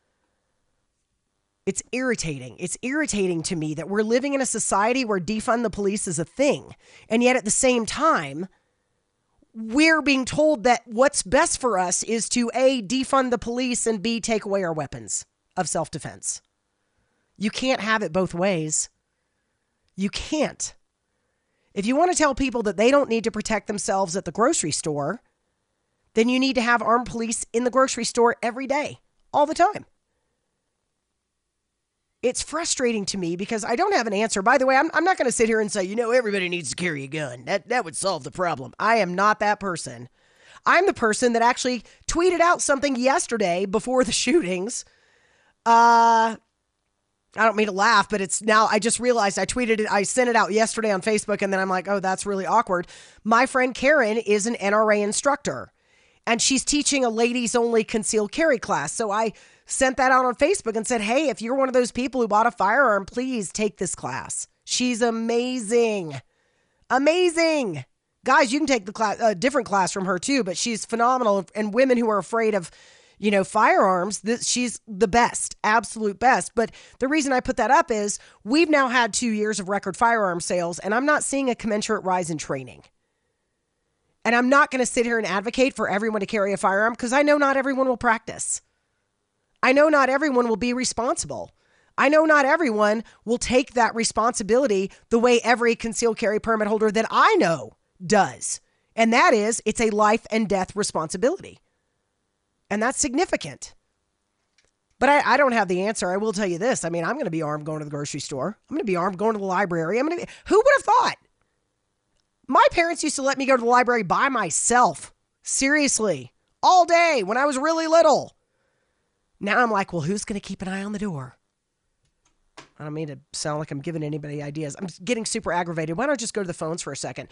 It's irritating. It's irritating to me that we're living in a society where defund the police is a thing. And yet at the same time, we're being told that what's best for us is to A, defund the police, and B, take away our weapons of self-defense. You can't have it both ways. You can't. If you want to tell people that they don't need to protect themselves at the grocery store, then you need to have armed police in the grocery store every day, all the time. It's frustrating to me because I don't have an answer. By the way, I'm not going to sit here and say, everybody needs to carry a gun. That would solve the problem. I am not that person. I'm the person that actually tweeted out something yesterday before the shootings. I don't mean to laugh, but it's now, I just realized I tweeted it. I sent it out yesterday on Facebook, and then I'm like, oh, that's really awkward. My friend Karen is an NRA instructor, and she's teaching a ladies only concealed carry class. So I sent that out on Facebook and said, hey, if you're one of those people who bought a firearm, please take this class. She's amazing. Amazing. Guys, you can take the class, a different class from her too, but she's phenomenal. And women who are afraid of, firearms, she's the best, absolute best. But the reason I put that up is we've now had 2 years of record firearm sales, and I'm not seeing a commensurate rise in training. And I'm not going to sit here and advocate for everyone to carry a firearm because I know not everyone will practice. I know not everyone will be responsible. I know not everyone will take that responsibility the way every concealed carry permit holder that I know does. And that is, it's a life and death responsibility. And that's significant. But I don't have the answer. I will tell you this. I mean, I'm going to be armed going to the grocery store. I'm going to be armed going to the library. Who would have thought? My parents used to let me go to the library by myself. Seriously. All day when I was really little. Now I'm like, well, who's going to keep an eye on the door? I don't mean to sound like I'm giving anybody ideas. I'm getting super aggravated. Why don't I just go to the phones for a second?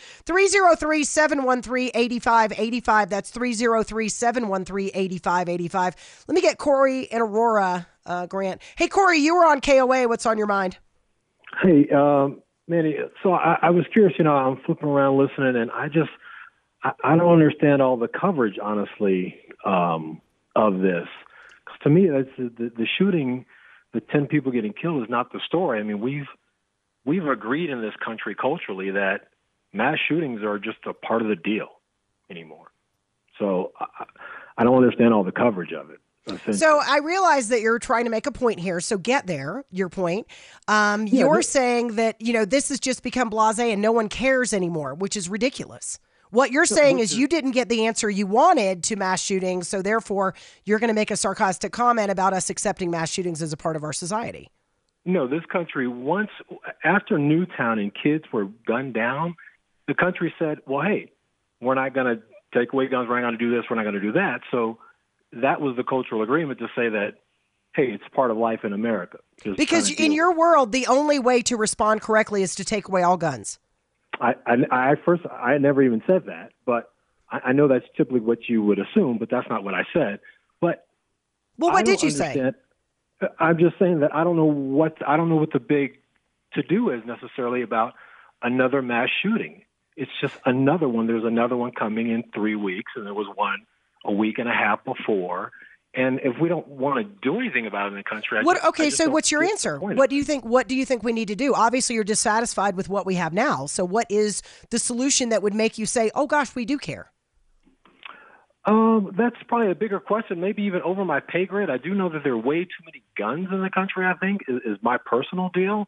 303-713-8585. That's 303-713-8585. Let me get Corey in Aurora, Grant. Hey, Corey, you were on KOA. What's on your mind? Hey, Mandy, so I was curious, I'm flipping around listening, and I don't understand all the coverage, honestly, of this. To me, that's the shooting, the 10 people getting killed is not the story. I mean, we've agreed in this country culturally that mass shootings are just a part of the deal anymore. So I don't understand all the coverage of it. So I realize that you're trying to make a point here. So get there, your point. You're saying that, this has just become blasé and no one cares anymore, which is ridiculous. What you're saying is you didn't get the answer you wanted to mass shootings, so therefore you're going to make a sarcastic comment about us accepting mass shootings as a part of our society. No, this country, after Newtown and kids were gunned down, the country said, well, hey, we're not going to take away guns, we're not going to do this, we're not going to do that. So that was the cultural agreement to say that, hey, it's part of life in America. Because in your world, the only way to respond correctly is to take away all guns. I never even said that, but I know that's typically what you would assume, but that's not what I said. But what did you say? I'm just saying that I don't know what the big to do is necessarily about another mass shooting. It's just another one. There's another one coming in 3 weeks, and there was one a week and a half before. And if we don't want to do anything about it in the country, so what's your answer? What do you think we need to do? Obviously, you're dissatisfied with what we have now. So what is the solution that would make you say, oh, gosh, we do care? That's probably a bigger question, maybe even over my pay grade. I do know that there are way too many guns in the country, I think, is my personal deal.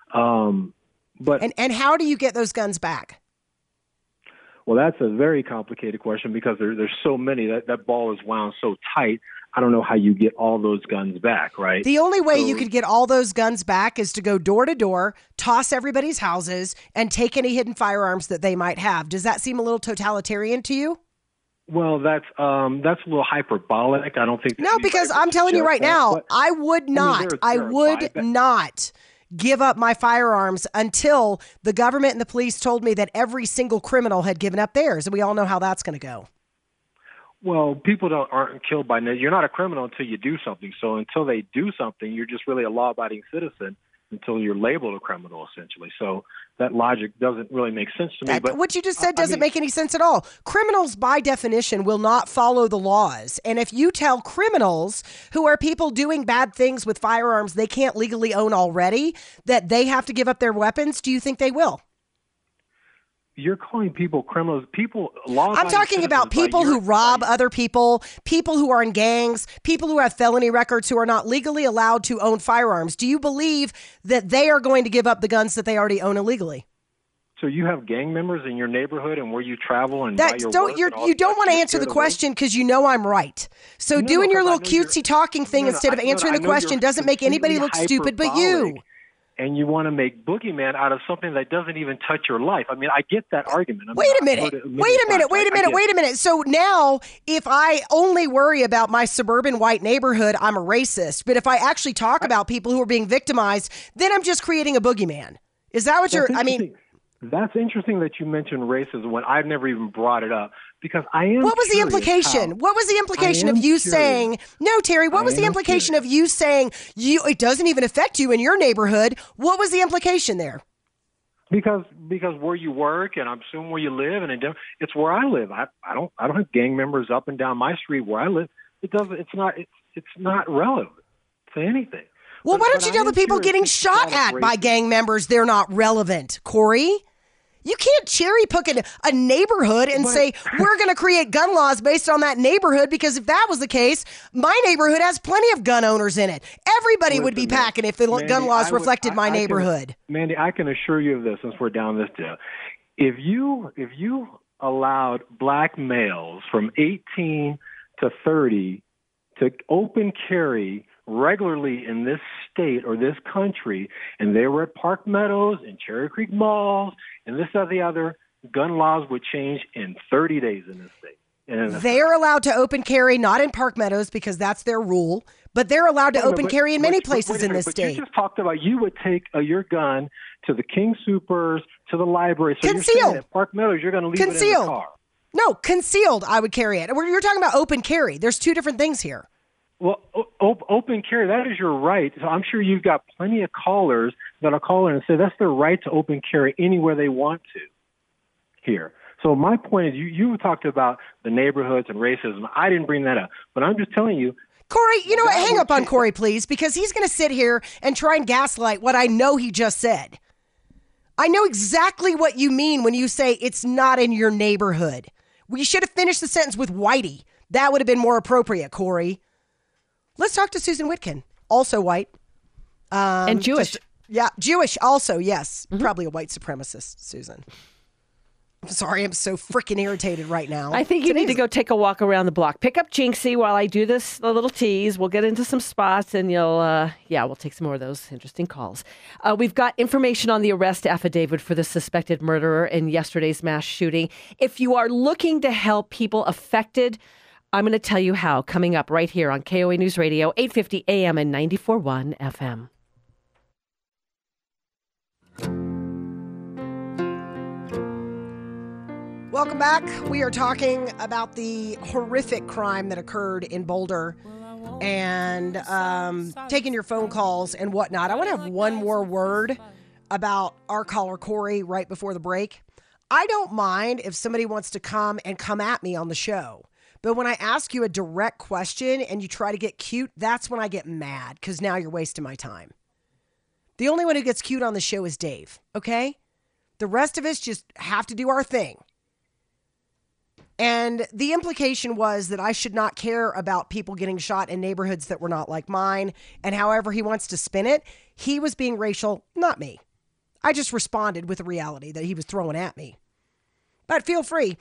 And how do you get those guns back? Well, that's a very complicated question because there's so many. That ball is wound so tight. I don't know how you get all those guns back, right? The only way you could get all those guns back is to go door to door, toss everybody's houses, and take any hidden firearms that they might have. Does that seem a little totalitarian to you? Well, that's a little hyperbolic. I don't think. No, because I'm telling you right now, I would not give up my firearms until the government and the police told me that every single criminal had given up theirs, and we all know how that's going to go. Well, people aren't killed by – you're not a criminal until you do something. So until they do something, you're just really a law-abiding citizen until you're labeled a criminal, essentially. So that logic doesn't really make sense to me. But what you just said doesn't make any sense at all. Criminals, by definition, will not follow the laws. And if you tell criminals who are people doing bad things with firearms they can't legally own already that they have to give up their weapons, do you think they will? You're calling people criminals. I'm talking about people who rob other people who are in gangs, people who have felony records who are not legally allowed to own firearms. Do you believe that they are going to give up the guns that they already own illegally? So you have gang members in your neighborhood and where you travel and buy your work you don't want to answer the question because you know I'm right. So doing your little cutesy talking thing instead of answering the question doesn't make anybody look stupid but you. And you want to make boogeyman out of something that doesn't even touch your life. I mean, I get that argument. Wait a minute. So now, if I only worry about my suburban white neighborhood, I'm a racist. But if I actually talk about people who are being victimized, then I'm just creating a boogeyman. Is that what That's interesting that you mentioned racism when I've never even brought it up because I am. What was the implication? What was the implication of you saying, no, Terry, what was the implication of you saying it doesn't even affect you in your neighborhood? What was the implication there? Because where you work and I'm assuming where you live and it's where I live. I don't have gang members up and down my street where I live. It's not relevant to anything. Well, why don't you tell the people getting shot at by gang members they're not relevant, Corey? You can't cherry pick a neighborhood and say, we're going to create gun laws based on that neighborhood, because if that was the case, my neighborhood has plenty of gun owners in it. Everybody would be packing if the gun laws reflected my neighborhood. Mandy, I can assure you of this since we're down this deal. If you allowed black males from 18 to 30 to open carry regularly in this state or this country, and they were at Park Meadows and Cherry Creek malls and this, that, the other, gun laws would change in 30 days in this state. They are allowed to open carry, not in Park Meadows because that's their rule, but they're allowed to open carry in many places in this state. You just talked about you would take your gun to the King Soopers, to the library. So concealed. You're saying at Park Meadows, you're going to leave it in the car. No, concealed, I would carry it. You're talking about open carry. There's two different things here. Well, open carry, that is your right. So I'm sure you've got plenty of callers that'll call in and say that's their right to open carry anywhere they want to here. So my point is you talked about the neighborhoods and racism. I didn't bring that up, but I'm just telling you. Corey, you know what? Hang up on Corey, please, because he's going to sit here and try and gaslight what I know he just said. I know exactly what you mean when you say it's not in your neighborhood. We should have finished the sentence with Whitey. That would have been more appropriate, Corey. Let's talk to Susan Witkin, also white. And Jewish. Jewish also, yes. Probably a white supremacist, Susan. I'm sorry, I'm so freaking irritated right now. I think you need to go take a walk around the block. Pick up Jinxie while I do this, a little tease. We'll get into some spots and we'll take some more of those interesting calls. We've got information on the arrest affidavit for the suspected murderer in yesterday's mass shooting. If you are looking to help people affected, I'm going to tell you how, coming up right here on KOA News Radio, 850 AM and 94.1 FM. Welcome back. We are talking about the horrific crime that occurred in Boulder and taking your phone calls and whatnot. I want to have one more word about our caller, Corey, right before the break. I don't mind if somebody wants to come at me on the show. But when I ask you a direct question and you try to get cute, that's when I get mad because now you're wasting my time. The only one who gets cute on the show is Dave, okay? The rest of us just have to do our thing. And the implication was that I should not care about people getting shot in neighborhoods that were not like mine. And however he wants to spin it, he was being racial, not me. I just responded with the reality that he was throwing at me. But feel free.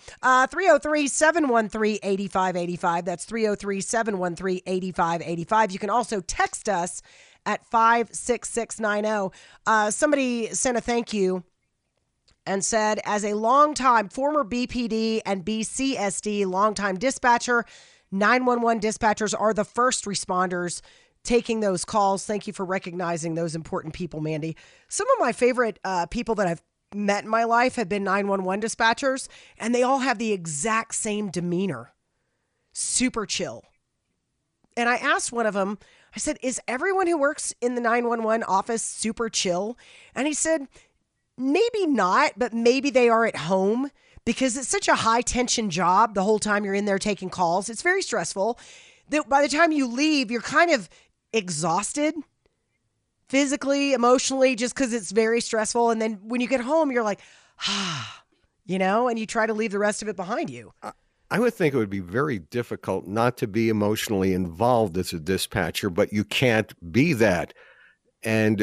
303-713-8585. That's 303-713-8585. You can also text us at 56690. Somebody sent a thank you and said, as a longtime former BPD and BCSD longtime dispatcher, 911 dispatchers are the first responders taking those calls. Thank you for recognizing those important people, Mandy. Some of my favorite people that I've met in my life have been 911 dispatchers, and they all have the exact same demeanor. Super chill. And I asked one of them, I said, is everyone who works in the 911 office super chill? And he said, maybe not, but maybe they are at home because it's such a high tension job the whole time you're in there taking calls. It's very stressful that by the time you leave, you're kind of exhausted physically, emotionally, just because it's very stressful. And then when you get home, you're like, and you try to leave the rest of it behind you. I would think it would be very difficult not to be emotionally involved as a dispatcher, but you can't be that. And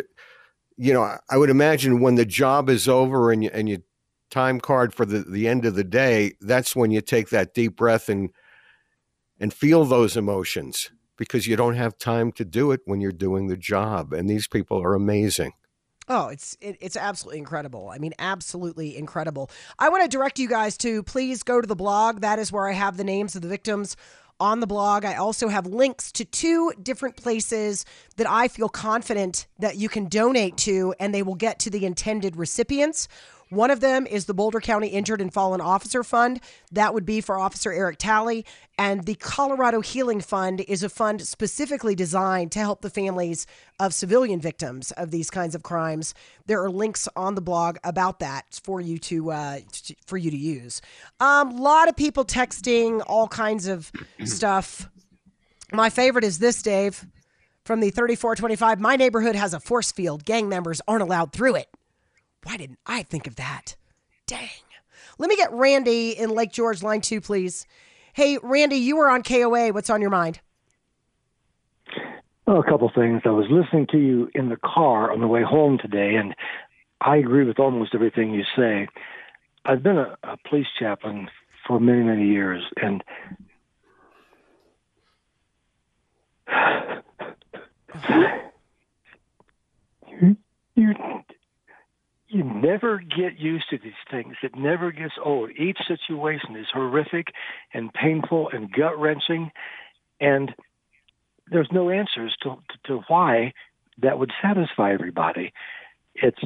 I would imagine when the job is over and you time card for the end of the day, that's when you take that deep breath and feel those emotions because you don't have time to do it when you're doing the job. And these people are amazing. Oh, it's absolutely incredible. I mean, absolutely incredible. I want to direct you guys to please go to the blog. That is where I have the names of the victims on the blog. I also have links to 2 different places that I feel confident that you can donate to, and they will get to the intended recipients. One of them is the Boulder County Injured and Fallen Officer Fund. That would be for Officer Eric Talley. And the Colorado Healing Fund is a fund specifically designed to help the families of civilian victims of these kinds of crimes. There are links on the blog about that for you to use. A lot of people texting all kinds of stuff. My favorite is this, Dave, from the 3425. My neighborhood has a force field. Gang members aren't allowed through it. Why didn't I think of that? Dang. Let me get Randy in Lake George, line 2, please. Hey, Randy, you were on KOA. What's on your mind? Well, a couple things. I was listening to you in the car on the way home today, and I agree with almost everything you say. I've been a police chaplain for many, many years, and you never get used to these things. It never gets old. Each situation is horrific and painful and gut-wrenching, and there's no answers to why that would satisfy everybody. It's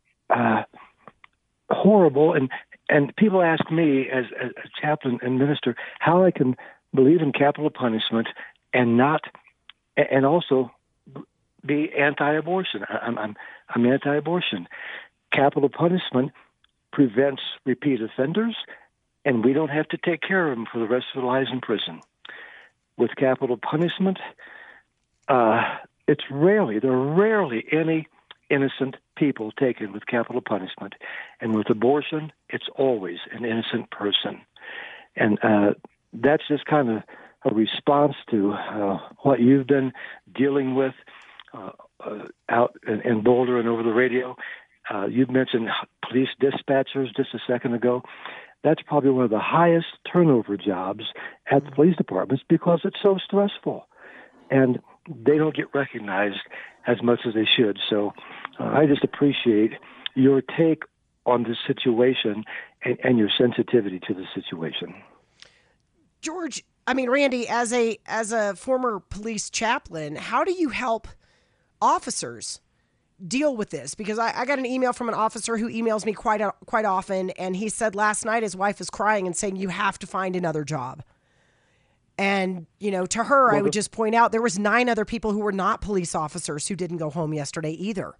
horrible, and people ask me as a chaplain and minister how I can believe in capital punishment and also be anti-abortion. I'm anti-abortion. Capital punishment prevents repeat offenders, and we don't have to take care of them for the rest of their lives in prison. With capital punishment, there are rarely any innocent people taken with capital punishment. And with abortion, it's always an innocent person. And that's just kind of a response to what you've been dealing with out in Boulder and over the radio. You've mentioned police dispatchers just a second ago. That's probably one of the highest turnover jobs at the police departments because it's so stressful. And they don't get recognized as much as they should. So I just appreciate your take on this situation and your sensitivity to the situation. George, Randy, as a former police chaplain, how do you help officers deal with this? Because I got an email from an officer who emails me quite often, and he said last night his wife is crying and saying, you have to find another job. And, to her, I would just point out there was 9 other people who were not police officers who didn't go home yesterday either,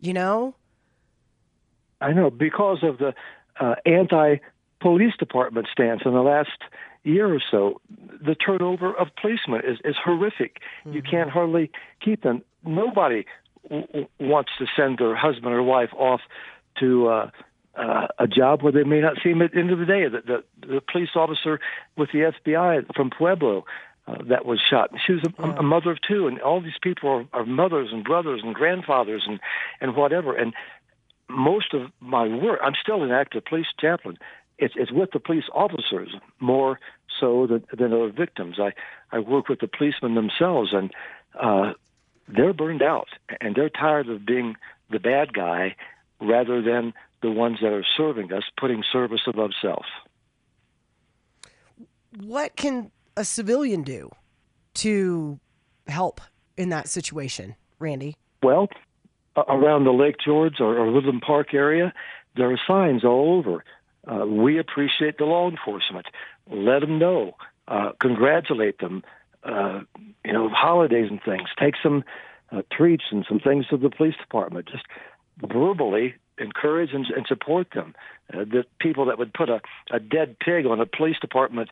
I know, because of the anti-police department stance in the last year or so, the turnover of policemen is horrific. Mm-hmm. You can't hardly keep them. Nobody wants to send their husband or wife off to a job where they may not see him at the end of the day. The police officer with the FBI from Pueblo that was shot, she was a mother of 2, and all these people are mothers and brothers and grandfathers and whatever. And most of my work, I'm still an active police chaplain. It's with the police officers more so than other victims. I work with the policemen themselves, and they're burned out, and they're tired of being the bad guy rather than the ones that are serving us, putting service above self. What can a civilian do to help in that situation, Randy? Well, around the Lake George or Woodland Park area, there are signs all over. We appreciate the law enforcement. Let them know. Congratulate them. Holidays and things. Take some treats and some things to the police department. Just verbally encourage and support them. The people that would put a dead pig on a police department,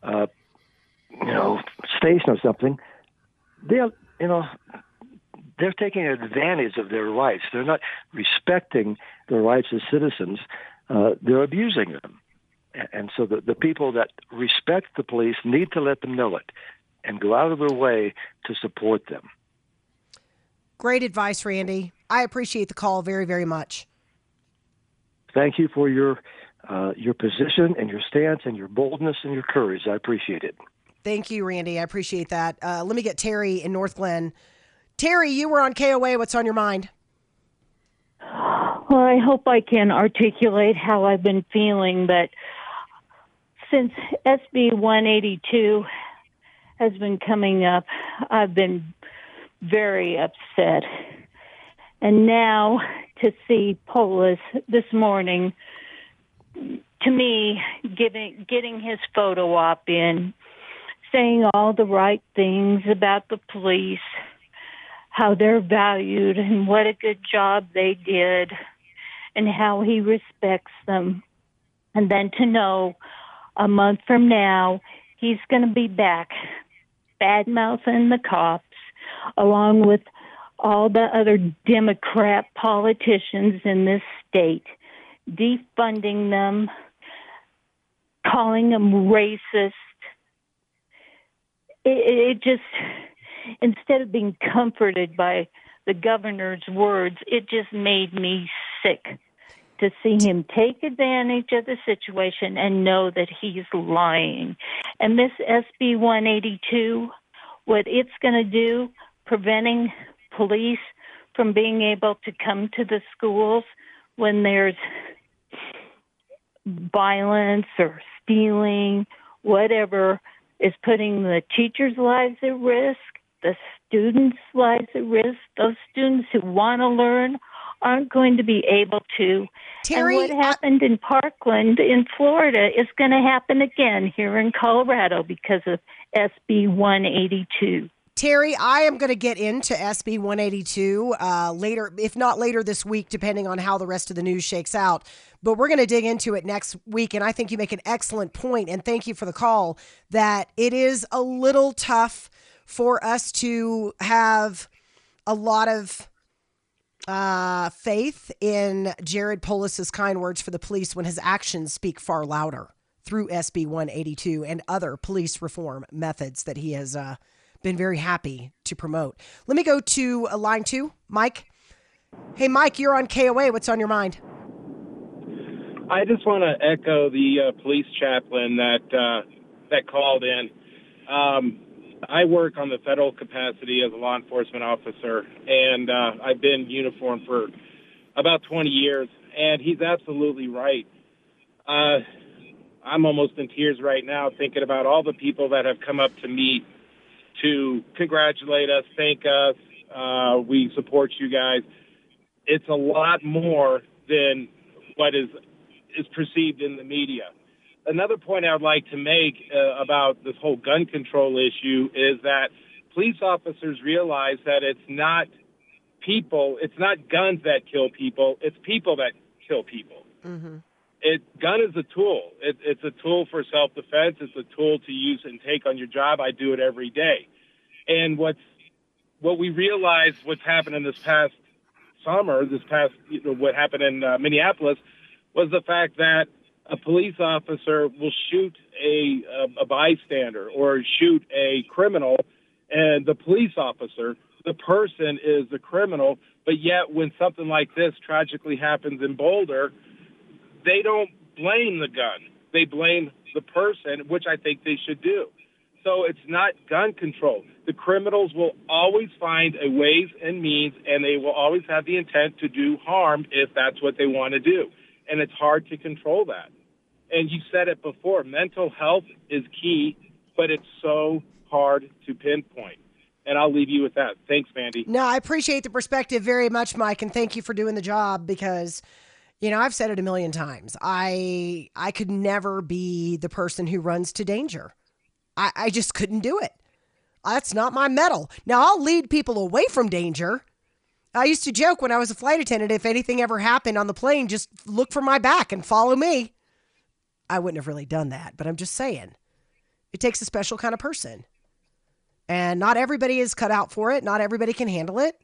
station or something, they're taking advantage of their rights. They're not respecting their rights as citizens. They're abusing them. And so the people that respect the police need to let them know it and go out of their way to support them. Great advice, Randy. I appreciate the call very, very much. Thank you for your position and your stance and your boldness and your courage. I appreciate it. Thank you, Randy. I appreciate that. Let me get Terry in North Glen. Terry, you were on KOA. What's on your mind? Well, I hope I can articulate how I've been feeling, but since SB 182 has been coming up, I've been very upset. And now to see Polis this morning, to me, getting his photo op in, saying all the right things about the police, how they're valued and what a good job they did and how he respects them. And then to know a month from now, he's going to be back bad-mouthing the cops along with all the other Democrat politicians in this state, defunding them, calling them racist. It just, instead of being comforted by the governor's words, it just made me sick to see him take advantage of the situation and know that he's lying. And this SB 182, what it's going to do, preventing police from being able to come to the schools when there's violence or stealing, whatever, is putting the teachers' lives at risk, the students' lives at risk. Those students who want to learn aren't going to be able to. Terry, and what happened in Parkland in Florida is going to happen again here in Colorado because of SB 182. Terry, I am going to get into SB 182 later, if not later this week, depending on how the rest of the news shakes out. But we're going to dig into it next week, and I think you make an excellent point, and thank you for the call, that it is a little tough for us to have a lot of faith in Jared Polis's kind words for the police when his actions speak far louder through SB 182 and other police reform methods that he has been very happy to promote. Let me go to line 2, Mike. Hey, Mike, you're on KOA. What's on your mind? I just want to echo the police chaplain that called in. I work on the federal capacity as a law enforcement officer, and I've been uniformed for about 20 years, and he's absolutely right. I'm almost in tears right now thinking about all the people that have come up to me to congratulate us, thank us, we support you guys. It's a lot more than what is perceived in the media. Another point I would like to make about this whole gun control issue is that police officers realize that it's not people, it's not guns that kill people, it's people that kill people. Mm-hmm. Gun is a tool. It's a tool for self-defense. It's a tool to use and take on your job. I do it every day. And what we realized what's happened in this past summer, what happened in Minneapolis, was the fact that a police officer will shoot a bystander or shoot a criminal, and the police officer, the person, is the criminal. But yet when something like this tragically happens in Boulder, they don't blame the gun. They blame the person, which I think they should do. So it's not gun control. The criminals will always find a ways and means, and they will always have the intent to do harm if that's what they want to do. And it's hard to control that. And you said it before, mental health is key, but it's so hard to pinpoint. And I'll leave you with that. Thanks, Mandy. No, I appreciate the perspective very much, Mike, and thank you for doing the job because, you know, I've said it a million times. I could never be the person who runs to danger. I just couldn't do it. That's not my mettle. Now, I'll lead people away from danger. I used to joke when I was a flight attendant, if anything ever happened on the plane, just look for my back and follow me. I wouldn't have really done that, but I'm just saying. It takes a special kind of person. And not everybody is cut out for it. Not everybody can handle it.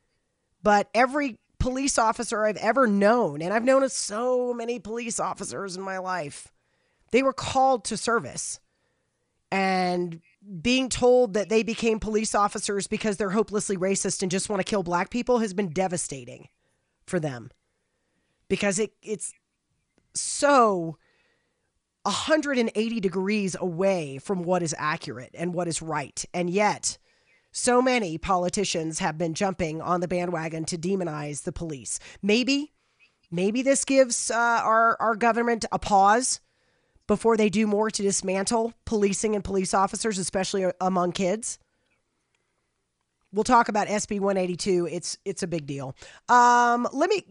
But every police officer I've ever known, and I've known so many police officers in my life, they were called to service. And being told that they became police officers because they're hopelessly racist and just want to kill black people has been devastating for them. Because it's so 180 degrees away from what is accurate and what is right. And yet, so many politicians have been jumping on the bandwagon to demonize the police. Maybe this gives our government a pause before they do more to dismantle policing and police officers, especially among kids. We'll talk about SB 182. It's a big deal. Let me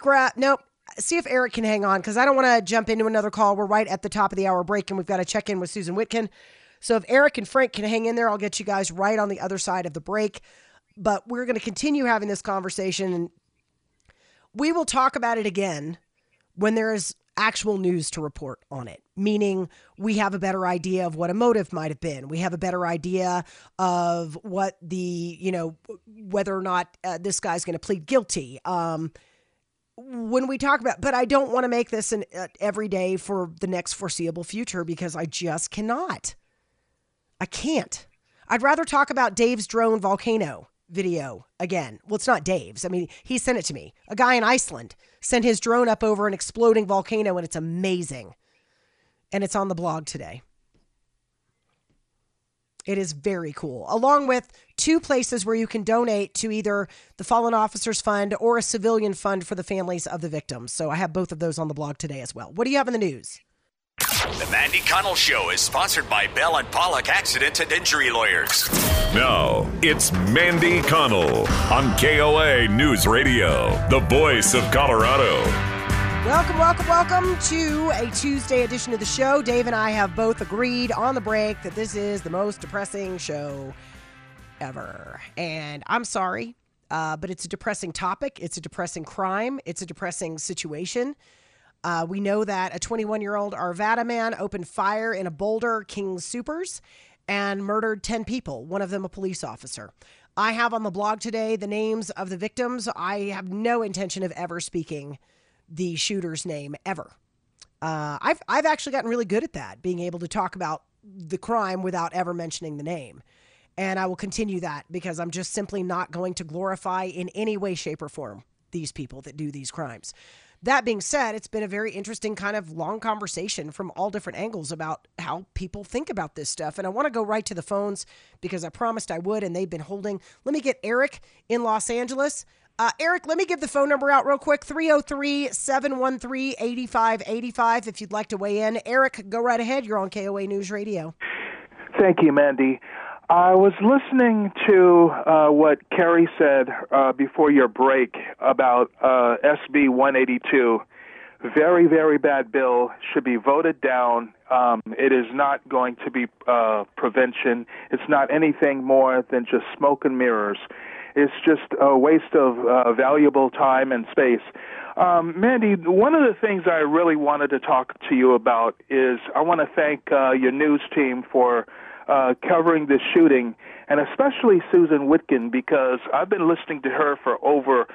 see if Eric can hang on because I don't want to jump into another call. We're right at the top of the hour break and we've got to check in with Susan Whitkin. So if Eric and Frank can hang in there, I'll get you guys right on the other side of the break. But we're going to continue having this conversation and we will talk about it again when there is actual news to report on it, meaning we have a better idea of what a motive might have been. We have a better idea of what whether or not this guy's going to plead guilty. When we talk about, but I don't want to make this an every day for the next foreseeable future because I just cannot. I can't. I'd rather talk about Dave's drone volcano video again. Well, it's not Dave's. I mean, he sent it to me. A guy in Iceland sent his drone up over an exploding volcano, and it's amazing. And it's on the blog today. It is very cool. Along with 2 places where you can donate to either the Fallen Officers Fund or a civilian fund for the families of the victims. So I have both of those on the blog today as well. What do you have in the news? The Mandy Connell Show is sponsored by Bell and Pollock Accident and Injury Lawyers. Now, it's Mandy Connell on KOA News Radio, the voice of Colorado. Welcome to a Tuesday edition of the show. Dave and I have both agreed on the break that this is the most depressing show ever. And I'm sorry, but it's a depressing topic. It's a depressing crime. It's a depressing situation. We know that a 21-year-old Arvada man opened fire in a Boulder King Soopers and murdered 10 people, one of them a police officer. I have on the blog today the names of the victims. I have no intention of ever speaking the shooter's name ever. I've actually gotten really good at that, being able to talk about the crime without ever mentioning the name. And I will continue that because I'm just simply not going to glorify in any way, shape, or form these people that do these crimes. That being said, it's been a very interesting kind of long conversation from all different angles about how people think about this stuff. And I want to go right to the phones because I promised I would, and they've been holding. Let me get Eric in Los Angeles. Eric, let me give the phone number out real quick, 303-713-8585 if you'd like to weigh in. Eric, go right ahead. You're on KOA News Radio. Thank you, Mandy. I was listening to what Kerry said before your break about SB 182. Very, very bad bill. Should be voted down. It is not going to be prevention. It's not anything more than just smoke and mirrors. It's just a waste of valuable time and space. Mandy, one of the things I really wanted to talk to you about is I want to thank your news team for covering this shooting, and especially Susan Witkin, because I've been listening to her for over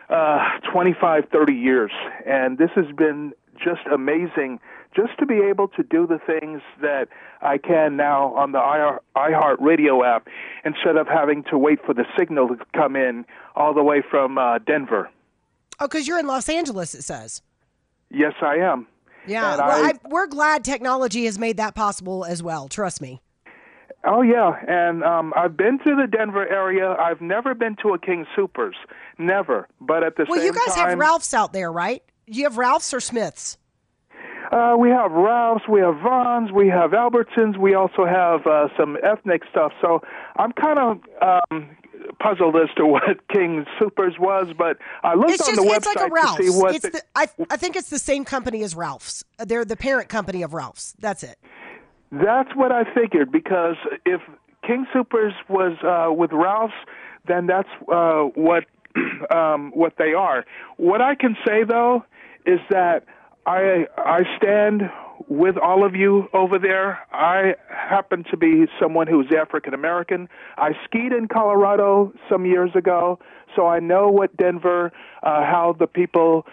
25, 30 years, and this has been just amazing just to be able to do the things that I can now on the iHeart Radio app instead of having to wait for the signal to come in all the way from Denver. Oh, because you're in Los Angeles, it says. Yes, I am. Yeah, well, we're glad technology has made that possible as well. Trust me. Oh, yeah, and I've been to the Denver area. I've never been to a King Soopers. Never. But at the same time... Well, you guys have Ralph's out there, right? You have Ralph's or Smith's? We have Ralph's, we have Vons, we have Albertsons. We also have some ethnic stuff. So I'm kind of puzzled as to what King Soopers was, but I looked on the website it's like a Ralph's. to see what... I think it's the same company as Ralph's. They're the parent company of Ralph's. That's it. That's what I figured, because if King Soopers was with Ralph's, then that's what they are. What I can say, though, is that I stand with all of you over there. I happen to be someone who's African American. I skied in Colorado some years ago, so I know what Denver, how the people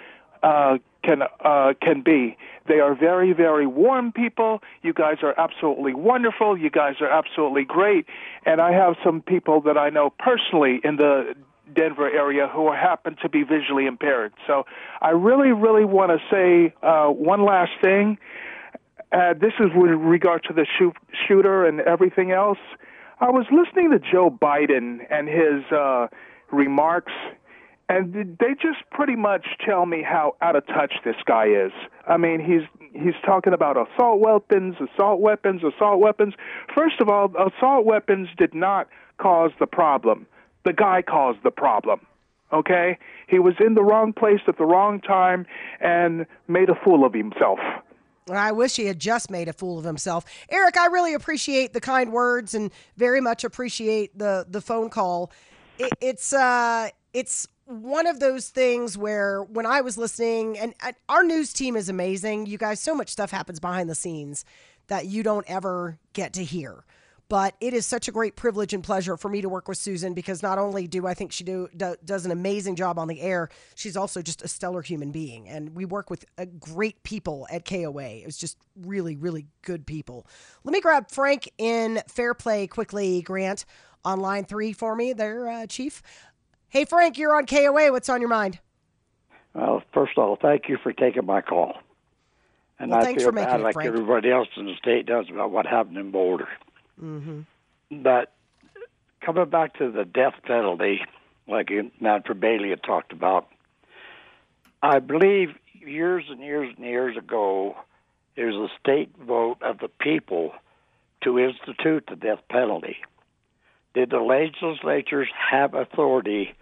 can be. They are very, very warm people. You guys are absolutely wonderful. You guys are absolutely great. And I have some people that I know personally in the Denver area who happen to be visually impaired. So I really, really want to say one last thing. This is with regard to the shooter and everything else. I was listening to Joe Biden and his remarks, and they just pretty much tell me how out of touch this guy is. I mean, he's talking about assault weapons. First of all, assault weapons did not cause the problem. The guy caused the problem, okay? He was in the wrong place at the wrong time and made a fool of himself. I wish he had just made a fool of himself. Eric, I really appreciate the kind words and very much appreciate the phone call. It's one of those things where when I was listening, and our news team is amazing. You guys, so much stuff happens behind the scenes that you don't ever get to hear. But it is such a great privilege and pleasure for me to work with Susan, because not only do I think she does an amazing job on the air, she's also just a stellar human being. And we work with great people at KOA. It's just really, really good people. Let me grab Frank in Fairplay quickly, Grant, on line 3 for me there, Chief. Hey, Frank, you're on KOA. What's on your mind? Well, first of all, thank you for taking my call. And well, I feel bad like everybody else in the state does about what happened in Boulder. Mm-hmm. But coming back to the death penalty, like Manfred Bailey had talked about, I believe years and years and years ago, there was a state vote of the people to institute the death penalty. Did the legislatures have authority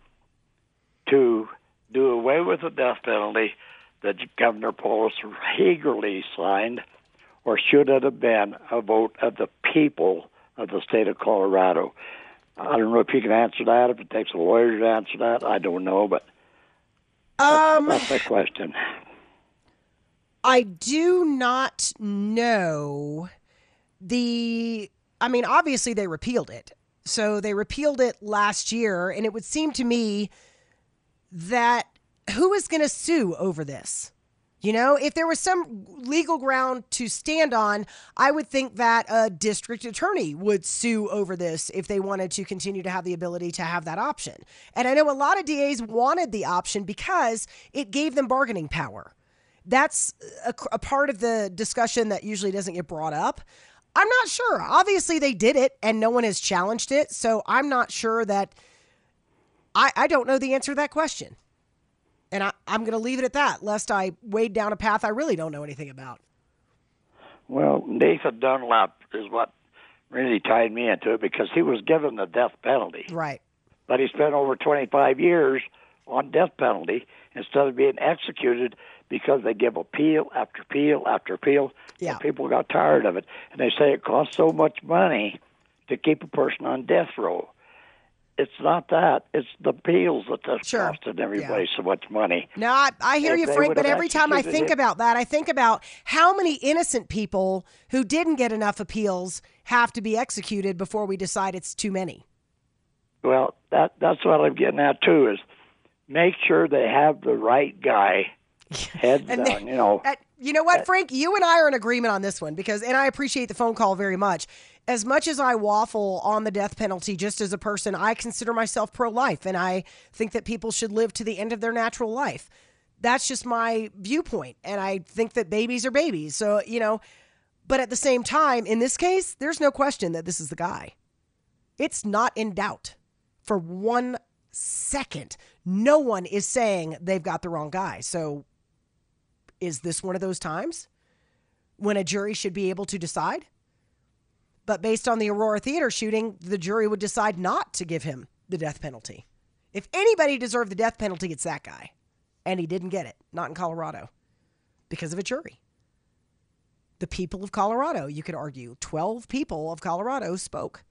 to do away with the death penalty that Governor Polis eagerly signed, or should it have been a vote of the people of the state of Colorado? I don't know if you can answer that, if it takes a lawyer to answer that. I don't know, but that's my question. I do not know obviously they repealed it. So they repealed it last year, and it would seem to me that who is going to sue over this? You know, if there was some legal ground to stand on, I would think that a district attorney would sue over this if they wanted to continue to have the ability to have that option. And I know a lot of DAs wanted the option because it gave them bargaining power. That's a part of the discussion that usually doesn't get brought up. I'm not sure. Obviously, they did it and no one has challenged it. So I'm not sure that I don't know the answer to that question. And I'm going to leave it at that, lest I wade down a path I really don't know anything about. Well, Nathan Dunlap is what really tied me into it because he was given the death penalty. Right. But he spent over 25 years on death penalty instead of being executed because they give appeal after appeal after appeal. Yeah. And people got tired of it. And they say it costs so much money to keep a person on death row. It's not that. It's the appeals that's costing everybody so much money. No, I hear you, Frank, but every time I think about that, I think about how many innocent people who didn't get enough appeals have to be executed before we decide it's too many. Well, that's what I'm getting at, too, is make sure they have the right guy heads down, you know. You know what, Frank? You and I are in agreement on this one and I appreciate the phone call very much. As much as I waffle on the death penalty, just as a person, I consider myself pro-life, and I think that people should live to the end of their natural life. That's just my viewpoint, and I think that babies are babies. So, you know, but at the same time, in this case, there's no question that this is the guy. It's not in doubt for 1 second. No one is saying they've got the wrong guy. So is this one of those times when a jury should be able to decide? But based on the Aurora Theater shooting, the jury would decide not to give him the death penalty. If anybody deserved the death penalty, it's that guy. And he didn't get it. Not in Colorado. Because of a jury. The people of Colorado, you could argue. 12 people of Colorado spoke.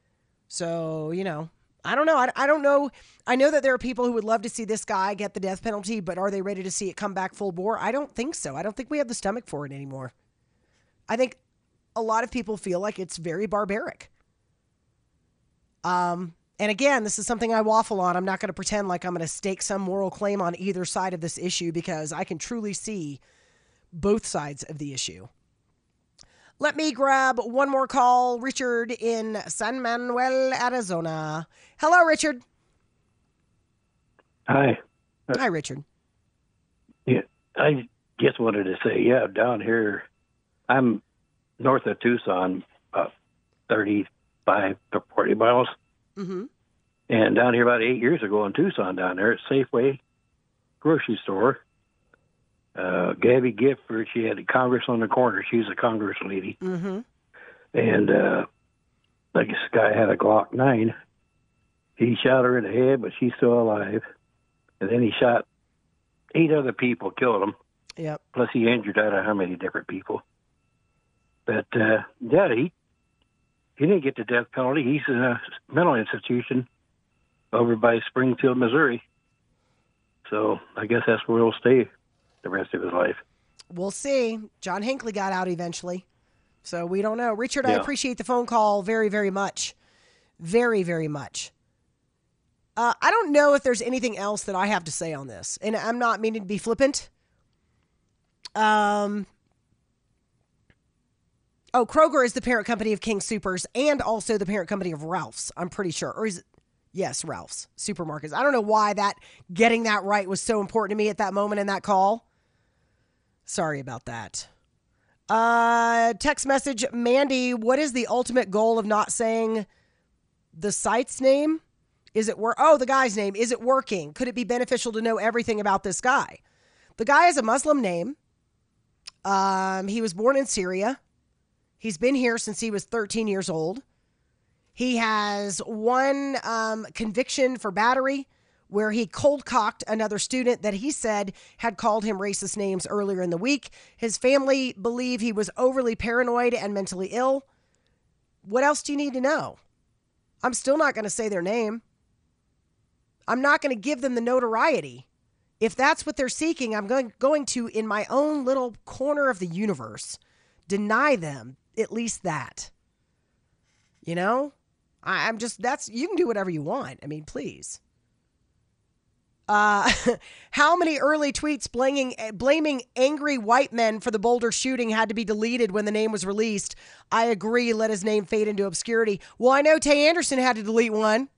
So, you know, I don't know. I don't know. I know that there are people who would love to see this guy get the death penalty, but are they ready to see it come back full bore? I don't think so. I don't think we have the stomach for it anymore. I think a lot of people feel like it's very barbaric. And again, this is something I waffle on. I'm not going to pretend like I'm going to stake some moral claim on either side of this issue because I can truly see both sides of the issue. Let me grab one more call. Richard in San Manuel, Arizona. Hello, Richard. Hi. Hi, Richard. Yeah, I just wanted to say, down here, I'm north of Tucson, about 35 to 40 miles. Mm-hmm. And down here about 8 years ago in Tucson, down there at Safeway grocery store, Gabby Gifford, she had a Congress on the corner. She's a Congress lady. Mm-hmm. And like this guy had a Glock 9. He shot her in the head, but she's still alive. And then he shot 8 other people, killed them. Yep. Plus he injured I don't know how many different people. But, he didn't get the death penalty. He's in a mental institution over by Springfield, Missouri. So I guess that's where he'll stay the rest of his life. We'll see. John Hinckley got out eventually. So we don't know. Richard, I appreciate the phone call very, very much. Very, very much. I don't know if there's anything else that I have to say on this. And I'm not meaning to be flippant. Kroger is the parent company of King Soopers and also the parent company of Ralph's, I'm pretty sure. Or is it? Yes, Ralph's Supermarkets. I don't know why getting that right was so important to me at that moment in that call. Sorry about that. Text message, Mandy, what is the ultimate goal of not saying the site's name? Is it the guy's name? Is it working? Could it be beneficial to know everything about this guy? The guy has a Muslim name. He was born in Syria. He's been here since he was 13 years old. He has one conviction for battery where he cold-cocked another student that he said had called him racist names earlier in the week. His family believe he was overly paranoid and mentally ill. What else do you need to know? I'm still not going to say their name. I'm not going to give them the notoriety. If that's what they're seeking, I'm going to, in my own little corner of the universe, deny them at least that. You know? I'm just, you can do whatever you want. I mean, please. How many early tweets blaming angry white men for the Boulder shooting had to be deleted when the name was released? I agree. Let his name fade into obscurity. Well, I know Tay Anderson had to delete one.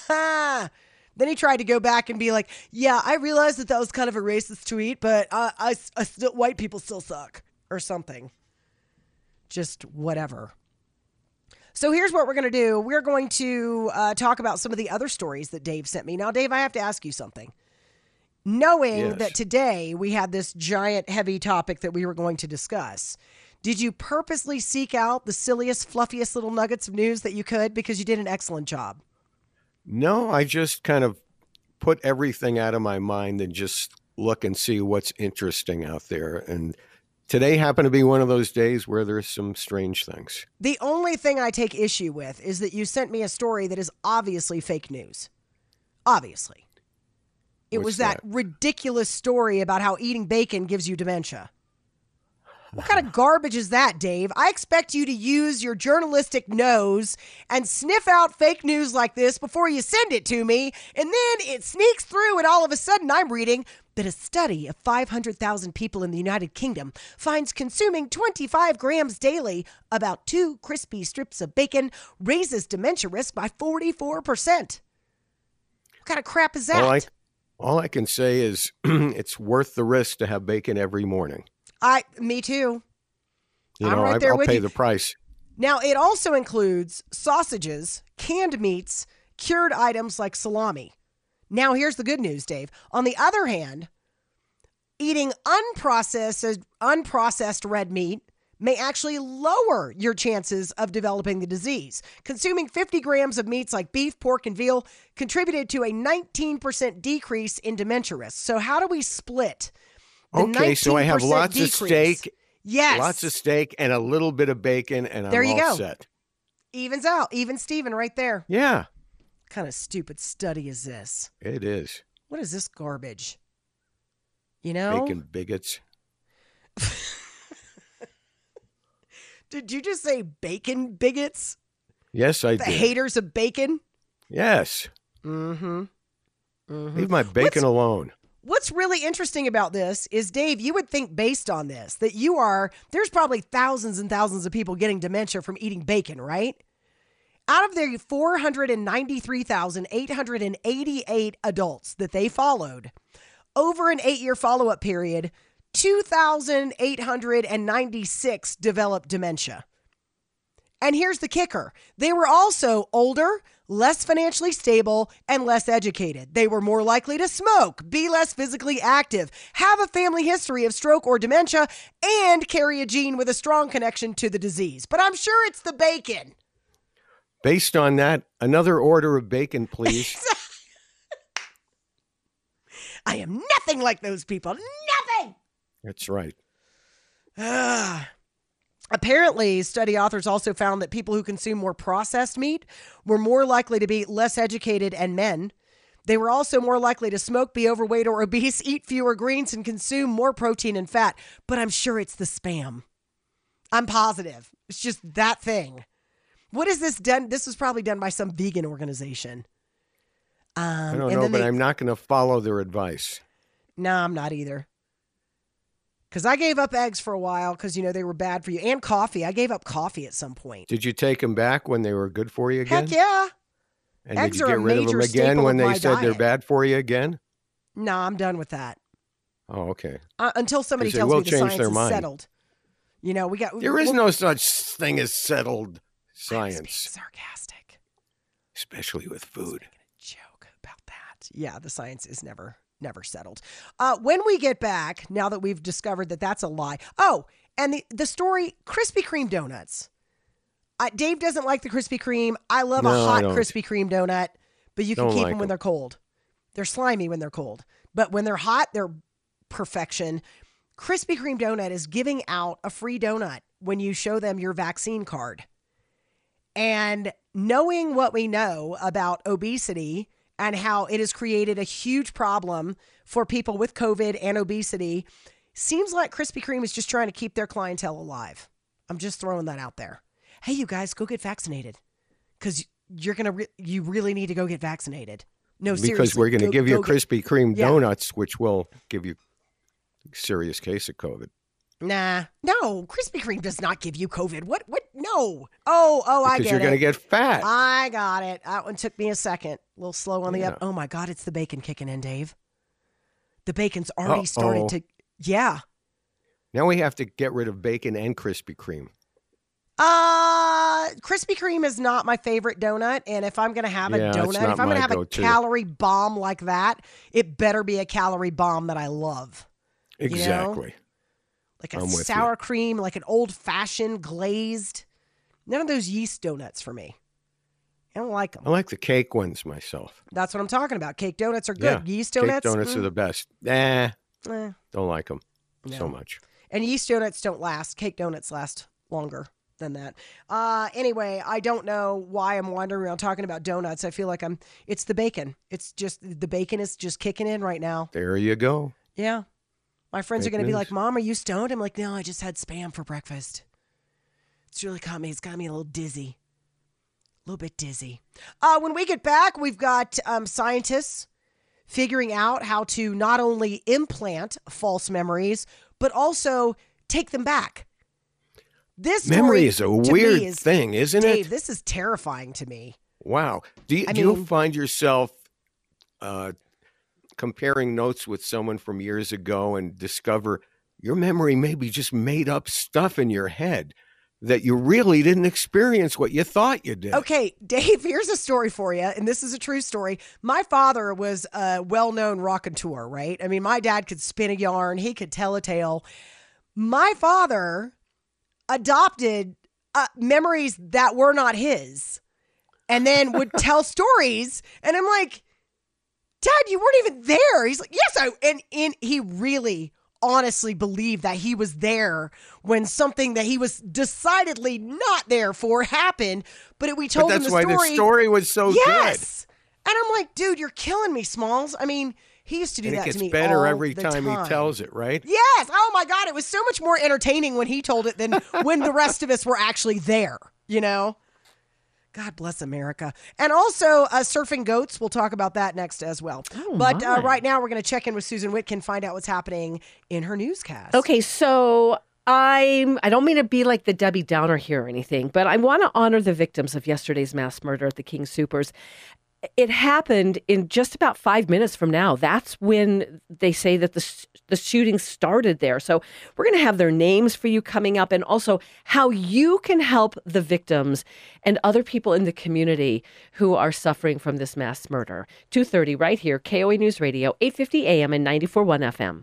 Then he tried to go back and be like, yeah, I realized that was kind of a racist tweet, but I still, white people still suck or something. Just whatever. So here's what we're going to do. We're going to talk about some of the other stories that Dave sent me. Now, Dave, I have to ask you something. Knowing that today we had this giant, heavy topic that we were going to discuss, did you purposely seek out the silliest, fluffiest little nuggets of news that you could? Because you did an excellent job. No, I just kind of put everything out of my mind and just look and see what's interesting out there. And today happened to be one of those days where there's some strange things. The only thing I take issue with is that you sent me a story that is obviously fake news. Obviously. It was that ridiculous story about how eating bacon gives you dementia. What kind of garbage is that, Dave? I expect you to use your journalistic nose and sniff out fake news like this before you send it to me, and then it sneaks through and all of a sudden I'm reading that a study of 500,000 people in the United Kingdom finds consuming 25 grams daily, about 2 crispy strips of bacon, raises dementia risk by 44%. What kind of crap is that? All I can say is it's worth the risk to have bacon every morning. Me too. I'm right there with you. I'll pay the price. Now, it also includes sausages, canned meats, cured items like salami. Now, here's the good news, Dave. On the other hand, eating unprocessed red meat may actually lower your chances of developing the disease. Consuming 50 grams of meats like beef, pork, and veal contributed to a 19% decrease in dementia risk. So how do we split? Okay, so I have lots of steak. Yes. Lots of steak and a little bit of bacon, and I'm all set. Evens out. Even Steven right there. Yeah. What kind of stupid study is this? It is. What is this garbage? You know? Bacon bigots. Did you just say bacon bigots? Yes, I did. The haters of bacon? Yes. Mm-hmm. Leave my bacon alone. What's really interesting about this is, Dave, you would think based on this that there's probably thousands and thousands of people getting dementia from eating bacon, right? Out of the 493,888 adults that they followed, over an 8-year follow-up period, 2,896 developed dementia. And here's the kicker. They were also older, less financially stable, and less educated. They were more likely to smoke, be less physically active, have a family history of stroke or dementia, and carry a gene with a strong connection to the disease. But I'm sure it's the bacon. Based on that, another order of bacon, please. I am nothing like those people. Nothing. That's right. Apparently, study authors also found that people who consume more processed meat were more likely to be less educated and men. They were also more likely to smoke, be overweight or obese, eat fewer greens, and consume more protein and fat. But I'm sure it's the spam. I'm positive. It's just that thing. What is this done? This was probably done by some vegan organization. I don't know, but I'm not going to follow their advice. No, I'm not either. Because I gave up eggs for a while because, they were bad for you. And coffee. I gave up coffee at some point. Did you take them back when they were good for you again? Heck yeah. And eggs did you get rid of them again when they said they're bad for you again? No, I'm done with that. Oh, okay. Until somebody tells me the science is settled. There is no such thing as settled science. I'm being sarcastic. Especially with food. I was making a joke about that. Yeah, the science is never settled. When we get back, now that we've discovered that that's a lie. Oh, and the story, Krispy Kreme donuts. Dave doesn't like the Krispy Kreme. I love a hot Krispy Kreme donut, but you can keep them when they're cold. They're slimy when they're cold. But when they're hot, they're perfection. Krispy Kreme donut is giving out a free donut when you show them your vaccine card. And knowing what we know about obesity and how it has created a huge problem for people with COVID and obesity, seems like Krispy Kreme is just trying to keep their clientele alive. I'm just throwing that out there. Hey, you guys, go get vaccinated because you really need to go get vaccinated. No, because seriously, we're going to give you go get- Krispy Kreme Yeah. donuts, which will give you a serious case of COVID. Nah, no, Krispy Kreme does not give you COVID. What? No. Oh, I get it. Because you're going to get fat. I got it. That one took me a second. A little slow on the Yeah. up. Oh my God, it's the bacon kicking in, Dave. The bacon's already started to. Yeah. Now we have to get rid of bacon and Krispy Kreme. Krispy Kreme is not my favorite donut, and if I'm gonna have a Yeah, it's donut, not if I'm gonna my have go-to. a calorie bomb like that, it better be a calorie bomb that I love. You know? Exactly. Like a I'm with sour cream, like an old fashioned glazed. None of those yeast donuts for me. I don't like them. I like the cake ones myself. That's what I'm talking about. Cake donuts are good. Yeah, Yeast donuts? Cake donuts are the best. Don't like them No. so much. And yeast donuts don't last. Cake donuts last longer than that. Anyway, I don't know why I'm wandering around talking about donuts. I feel like it's the bacon. It's just, the bacon is just kicking in right now. There you go. Yeah. My friends are Fake going to be news. like, Mom, are you stoned? I'm like, no, I just had Spam for breakfast. It's got me a little dizzy. A little bit dizzy. When we get back, we've got scientists figuring out how to not only implant false memories, but also take them back. This Memory story, is a to me, weird thing, isn't Dave, it? this is terrifying to me. Wow. Do you mean- find yourself comparing notes with someone from years ago and discover your memory maybe just made up stuff in your head that you really didn't experience what you thought you did? Okay, Dave, here's a story for you, and this is a true story. My father was a well-known raconteur, right? I mean, my dad could spin a yarn. He could tell a tale. My father adopted memories that were not his and then would tell stories. And I'm like, Dad, you weren't even there. He's like, yes, and he really honestly believed that he was there when something that he was decidedly not there for happened. But we told him the story. That's why the story was so yes. And I'm like, dude, you're killing me, Smalls. I mean, he used to do good. And that it to gets me better all every the time he tells it, right? Yes. Oh my God. It was so much more entertaining when he told it than when the rest of us were actually there, you know? God bless America. And also surfing goats. We'll talk about that next as well. But right now we're going to check in with Susan Witkin, find out what's happening in her newscast. Okay, so I don't mean to be like the Debbie Downer here or anything, but I want to honor the victims of yesterday's mass murder at the King Soopers. It happened in just about 5 minutes from now. That's when they say that the shooting started there. So we're going to have their names for you coming up, and also how you can help the victims and other people in the community who are suffering from this mass murder. 2:30 right here, KOA News Radio, 850 AM and 94.1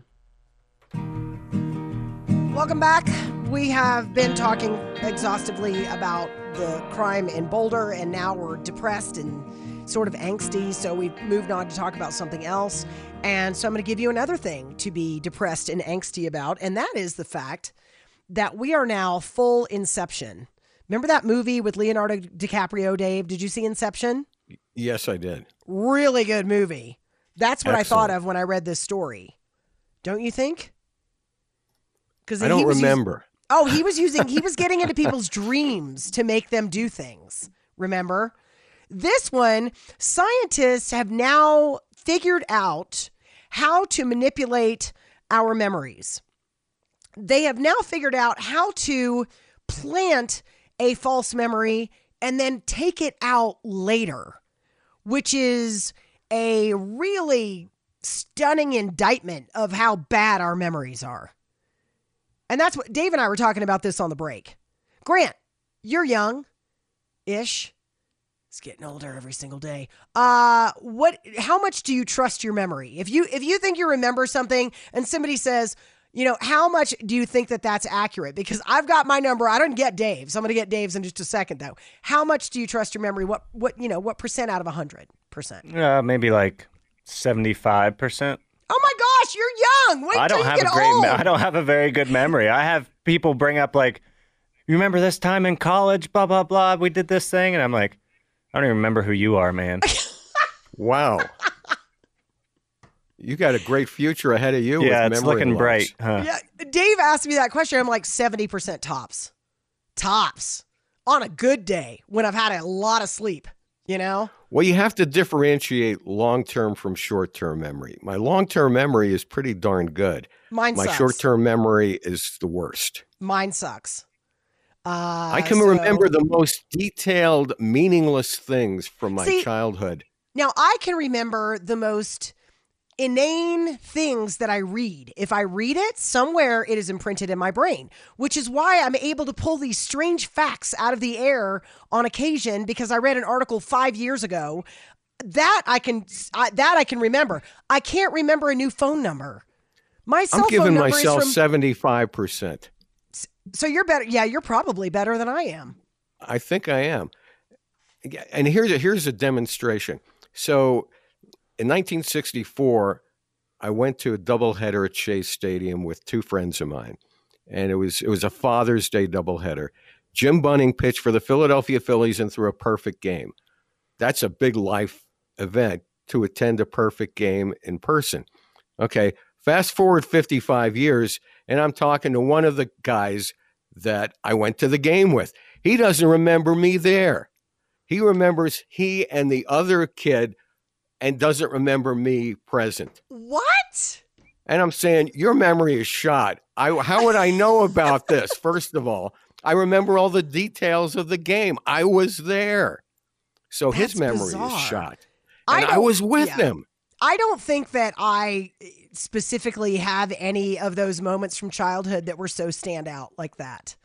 FM. Welcome back. We have been talking exhaustively about the crime in Boulder, and now we're depressed and sort of angsty, so we've moved on to talk about something else. And so I'm going to give you another thing to be depressed and angsty about, and that is the fact that we are now full Inception. Remember that movie with Leonardo DiCaprio, Dave? Did you see Inception? Yes, I did. Really good movie. That's what Excellent. I thought of when I read this story. Don't you think? Because I don't remember. he was getting into people's dreams to make them do things. Remember? This one, scientists have now figured out how to manipulate our memories. They have now figured out how to plant a false memory and then take it out later, which is a really stunning indictment of how bad our memories are. And that's what Dave and I were talking about this on the break. Grant, you're young-ish. It's getting older every single day. How much do you trust your memory? If you think you remember something and somebody says, how much do you think that that's accurate? Because I've got my number. I don't get Dave's. I'm going to get Dave's in just a second, though. How much do you trust your memory? What percent out of 100%? Maybe like 75%. Oh my gosh, you're young. Wait till you get old. I don't have a very good memory. I have people bring up like, you remember this time in college, blah, blah, blah, we did this thing. And I'm like, I don't even remember who you are, man. Wow. You got a great future ahead of you. Yeah, with it's memory looking loss. bright. Huh? Yeah, Dave asked me that question. I'm like 70% tops. Tops. On a good day when I've had a lot of sleep. You know? Well, you have to differentiate long-term from short-term memory. My long-term memory is pretty darn good. My short-term memory is the worst. Mine sucks. I can remember the most detailed, meaningless things from my childhood. Now, I can remember the most inane things that I read. If I read it, somewhere it is imprinted in my brain, which is why I'm able to pull these strange facts out of the air on occasion, because I read an article 5 years ago that I can remember. I can't remember a new phone number. My cell I'm giving phone number myself is from 75%. So you're better. Yeah, you're probably better than I am. I think I am. And here's a demonstration. So in 1964, I went to a doubleheader at Shea Stadium with two friends of mine. And it was a Father's Day doubleheader. Jim Bunning pitched for the Philadelphia Phillies and threw a perfect game. That's a big life event to attend a perfect game in person. Okay, fast forward 55 years, and I'm talking to one of the guys that I went to the game with. He doesn't remember me there. He remembers he and the other kid and doesn't remember me present. What? And I'm saying, your memory is shot. How would I know about this? First of all, I remember all the details of the game. I was there. So That's his memory bizarre. is shot. And I was with him. I don't think that I specifically have any of those moments from childhood that were so stand out like that.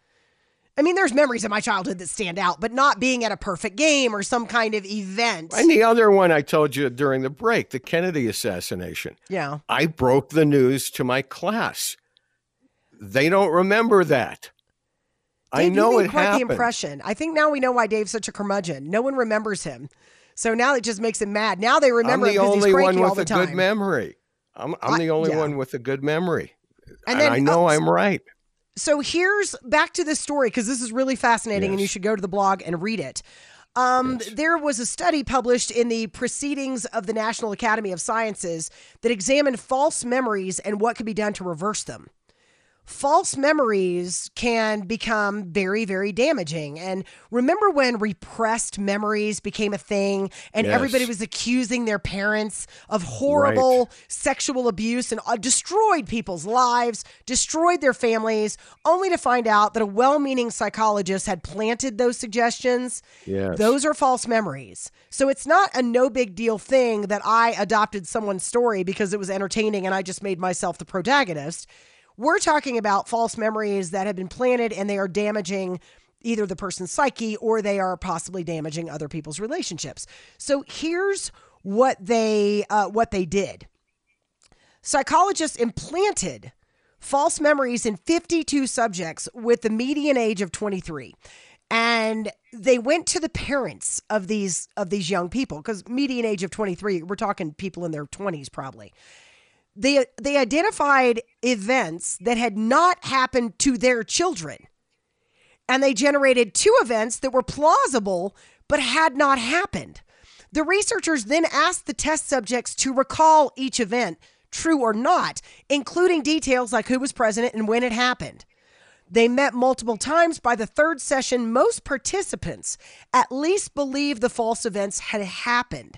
I mean, there's memories of my childhood that stand out, but not being at a perfect game or some kind of event. And the other one I told you during the break, the Kennedy assassination. Yeah. I broke the news to my class. They don't remember that. Dave, I know you it made quite happened. the impression. I think now we know why Dave's such a curmudgeon. No one remembers him. So now it just makes him mad. Now they remember I'm him the because he's only cranky one all with the a time. good memory. I'm the only one with a good memory. And then, I know I'm right. So here's back to this story, because this is really fascinating and you should go to the blog and read it. There was a study published in the Proceedings of the National Academy of Sciences that examined false memories and what could be done to reverse them. False memories can become very, very damaging. And remember when repressed memories became a thing and everybody was accusing their parents of horrible sexual abuse and destroyed people's lives, destroyed their families, only to find out that a well-meaning psychologist had planted those suggestions? Yes. Those are false memories. So it's not a no big deal thing that I adopted someone's story because it was entertaining and I just made myself the protagonist. We're talking about false memories that have been planted and they are damaging either the person's psyche or they are possibly damaging other people's relationships. So here's what they did. Psychologists implanted false memories in 52 subjects with the median age of 23. And they went to the parents of these young people, because median age of 23, we're talking people in their 20s probably. They identified events that had not happened to their children. And they generated 2 events that were plausible but had not happened. The researchers then asked the test subjects to recall each event, true or not, including details like who was present and when it happened. They met multiple times. By the 3rd session, most participants at least believed the false events had happened.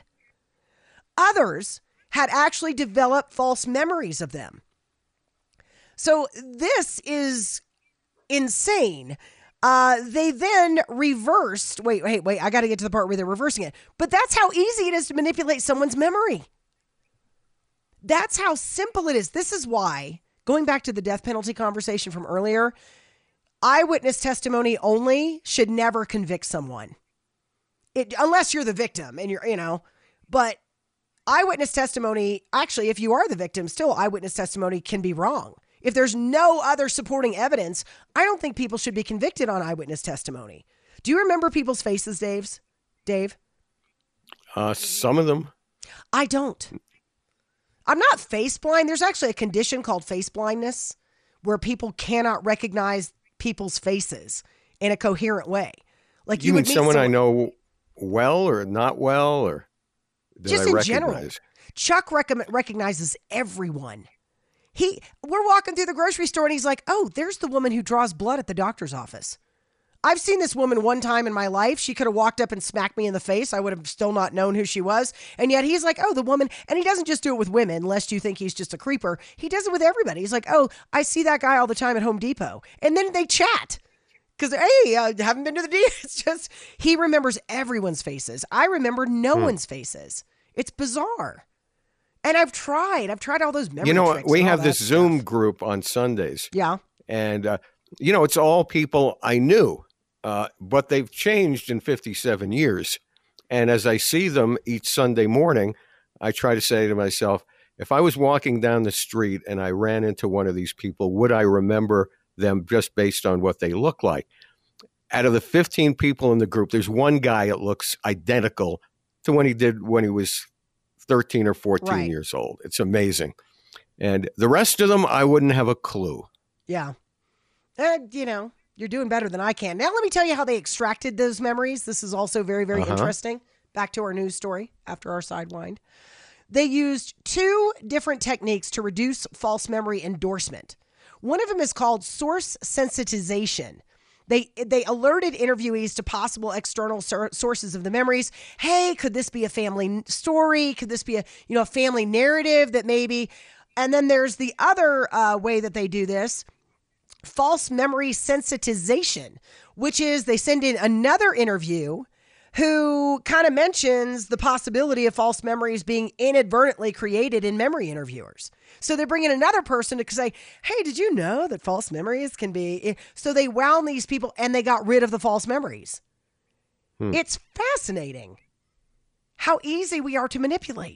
Others had actually developed false memories of them. So this is insane. They then reversed. Wait. I got to get to the part where they're reversing it. But that's how easy it is to manipulate someone's memory. That's how simple it is. This is why, going back to the death penalty conversation from earlier, eyewitness testimony only should never convict someone. Unless you're the victim and but eyewitness testimony, actually, if you are the victim, still eyewitness testimony can be wrong. If there's no other supporting evidence, I don't think people should be convicted on eyewitness testimony. Do you remember people's faces, Dave? Some of them. I don't. I'm not face blind. There's actually a condition called face blindness where people cannot recognize people's faces in a coherent way. Like you mean someone I know well or not well, or just in general? Chuck recognizes everyone. We're walking through the grocery store and he's like, "Oh, there's the woman who draws blood at the doctor's office." I've seen this woman one time in my life. She could have walked up and smacked me in the face. I would have still not known who she was. And yet he's like, oh, the woman. And he doesn't just do it with women, lest you think he's just a creeper. He does it with everybody. He's like, oh, I see that guy all the time at Home Depot. And then they chat. Because, hey, I haven't been to the D. It's just, he remembers everyone's faces. I remember no one's faces. It's bizarre. And I've tried all those memory tricks. We have this Zoom group on Sundays. Yeah. And, it's all people I knew, but they've changed in 57 years. And as I see them each Sunday morning, I try to say to myself, if I was walking down the street and I ran into one of these people, would I remember them just based on what they look like? Out of the 15 people in the group, there's one guy that looks identical to when he did when he was 13 or 14 years old. It's amazing. And the rest of them, I wouldn't have a clue. Yeah. You're doing better than I can. Now, let me tell you how they extracted those memories. This is also very, very interesting. Back to our news story after our sidewind. They used 2 different techniques to reduce false memory endorsement. One of them is called source sensitization. They alerted interviewees to possible external sources of the memories. Hey, could this be a family story? Could this be a family narrative that maybe? And then there's the other way that they do this, false memory sensitization, which is they send in another interview who kind of mentions the possibility of false memories being inadvertently created in memory interviewers. So they bring in another person to say, hey, did you know that false memories can be? So they wound these people and they got rid of the false memories. It's fascinating how easy we are to manipulate.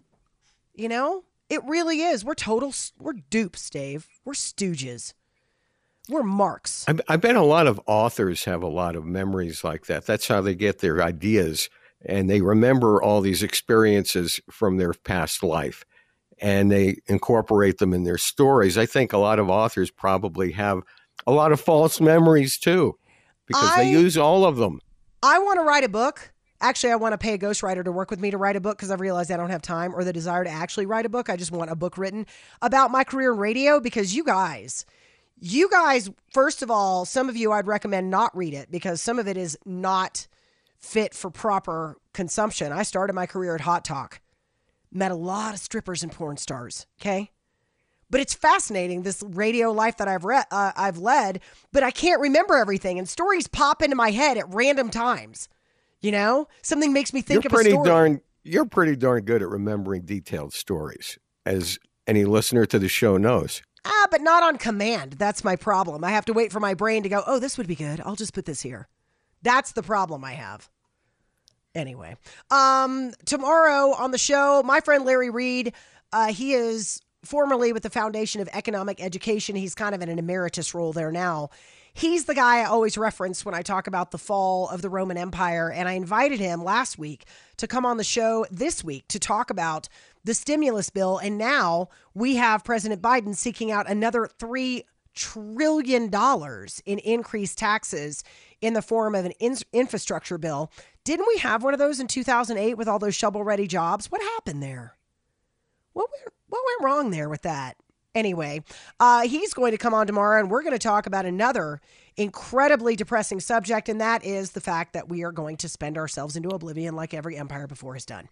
It really is. We're dupes, Dave. We're stooges. We're marks. I bet a lot of authors have a lot of memories like that. That's how they get their ideas. And they remember all these experiences from their past life. And they incorporate them in their stories. I think a lot of authors probably have a lot of false memories, too, because they use all of them. I want to write a book. Actually, I want to pay a ghostwriter to work with me to write a book because I've realized I don't have time or the desire to actually write a book. I just want a book written about my career in radio because you guys, first of all, some of you I'd recommend not read it because some of it is not fit for proper consumption. I started my career at Hot Talk, met a lot of strippers and porn stars, okay? But it's fascinating, this radio life that I've led, but I can't remember everything, and stories pop into my head at random times. Something makes me think of a story. You're pretty darn good at remembering detailed stories, as any listener to the show knows. But not on command. That's my problem. I have to wait for my brain to go, oh, this would be good. I'll just put this here. That's the problem I have. Anyway, tomorrow on the show, my friend Larry Reed, he is formerly with the Foundation of Economic Education. He's kind of in an emeritus role there now. He's the guy I always reference when I talk about the fall of the Roman Empire. And I invited him last week to come on the show this week to talk about the stimulus bill. And now we have President Biden seeking out another $3 trillion in increased taxes in the form of an infrastructure bill. Didn't we have one of those in 2008 with all those shovel-ready jobs? What happened there? What went wrong there with that? Anyway, he's going to come on tomorrow, and we're going to talk about another incredibly depressing subject, and that is the fact that we are going to spend ourselves into oblivion like every empire before has done.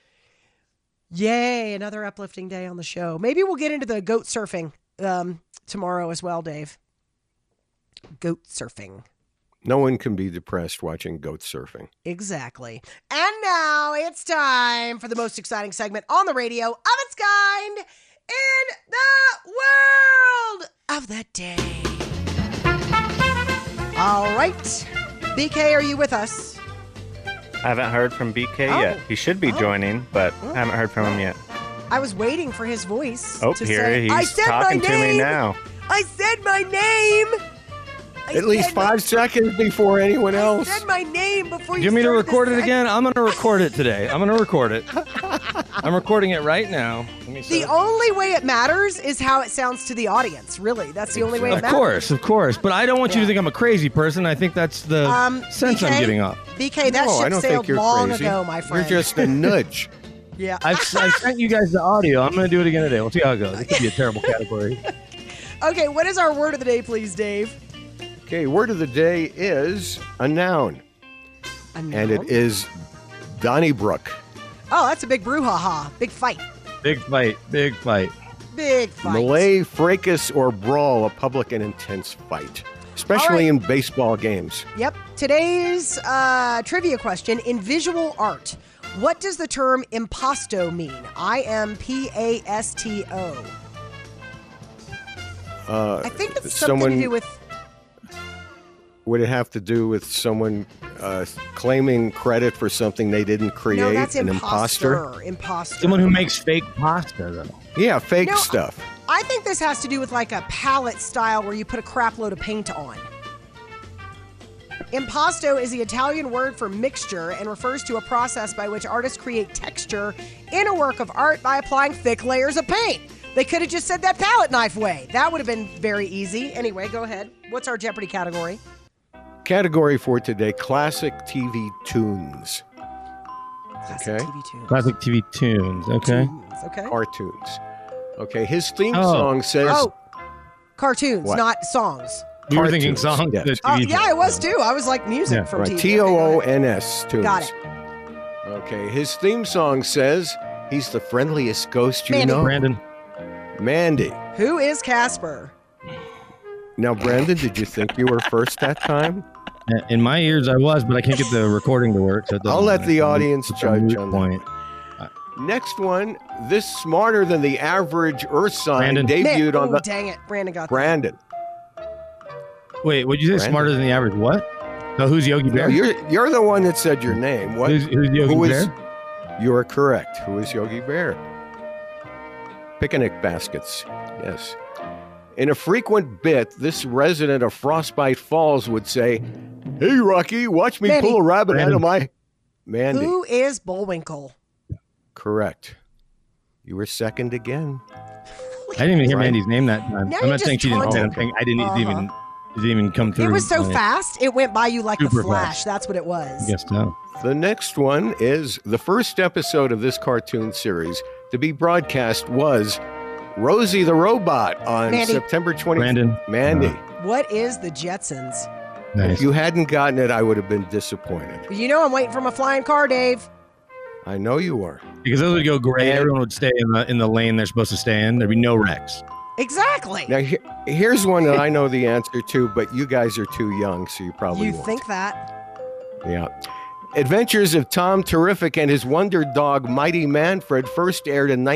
Yay, another uplifting day on the show. Maybe we'll get into the goat surfing tomorrow as well, Dave. Goat surfing. No one can be depressed watching goat surfing. Exactly. And now it's time for the most exciting segment on the radio of its kind in the world of the day. All right. BK, are you with us? I haven't heard from BK yet. He should be joining, but I haven't heard from him yet. I was waiting for his voice to here say, he's talking to me now. I said my name. At least 5 seconds before anyone else. I said my name before you Give me to record it again? I'm going to record it today. I'm going to record it. I'm recording it right now. The only way it matters is how it sounds to the audience, really. That's the only way it matters. Of course. But I don't want you to think I'm a crazy person. I think that's the sense BK, I'm getting off. BK, that ship sailed long ago, my friend. You're just a nudge. Yeah. I've sent you guys the audio. I'm going to do it again today. We'll see how it goes. It could be a terrible category. Okay, what is our word of the day, please, Dave? Okay, word of the day is a noun. And it is Donnybrook. Oh, that's a big brouhaha. Big fight. Big fight. Big fight. Big fight. Melee, fracas, or brawl, a public and intense fight, especially in baseball games. Yep. Today's trivia question, in visual art, what does the term impasto mean? IMPASTO. I think it's something to do with... Would it have to do with someone claiming credit for something they didn't create? No, that's an imposter. Imposter. Someone who makes fake pasta, though. Yeah, fake stuff. I think this has to do with like a palette style where you put a crap load of paint on. Impasto is the Italian word for mixture and refers to a process by which artists create texture in a work of art by applying thick layers of paint. They could have just said that palette knife way. That would have been very easy. Anyway, go ahead. What's our Jeopardy category? Category for today, classic TV tunes. Classic TV tunes. Classic TV tunes. Okay. Okay. Cartoons. Okay, his theme song says... Oh, cartoons, What? not songs. You were thinking songs. Yes. the Oh, TV yeah, I was too. I was like music from Right, TV. T-O-O-N-S tunes. Got it. Okay, his theme song says he's the friendliest ghost you Mandy. know. Brandon. Mandy. Who is Casper? Now, Brandon, did you think you were first that time? In my ears, I was, but I can't get the recording to work. So it doesn't I'll let matter. the audience It's a judge moot on point. Next one, this smarter than the average Earth sign Brandon. debuted Man, on the... dang it. Brandon got that. Brandon. Wait, what'd you say? Brandon. Smarter than the average? What? So who's Yogi No, Bear? you're the one that said your name. What? Who's Yogi who is- Bear? You are correct. Who is Yogi Bear? Picnic baskets. Yes. In a frequent bit, this resident of Frostbite Falls would say, "Hey, Rocky, watch me Mandy. pull a rabbit out Brandon. of my..." Mandy. Who is Bullwinkle? Correct. You were second again. I didn't even hear Right. Mandy's name that time. Now I'm you not saying just she didn't say it. I'm taunted. saying I didn't Uh-huh. it didn't even come through. It was so my- fast, it went by you like a Super flash. fast. That's what it was. I guess so. The next one is the first episode of this cartoon series to be broadcast was Rosie the Robot on Mandy. September 20th. Brandon. Mandy. What is the Jetsons? Nice. If you hadn't gotten it, I would have been disappointed. You know I'm waiting for my flying car, Dave. I know you were. Because those would go great. Everyone would stay in the lane they're supposed to stay in. There'd be no wrecks. Exactly. Now, here's one that I know the answer to, but you guys are too young, so you probably You won't. think that? Yeah. Adventures of Tom Terrific and his wonder dog, Mighty Manfred, first aired in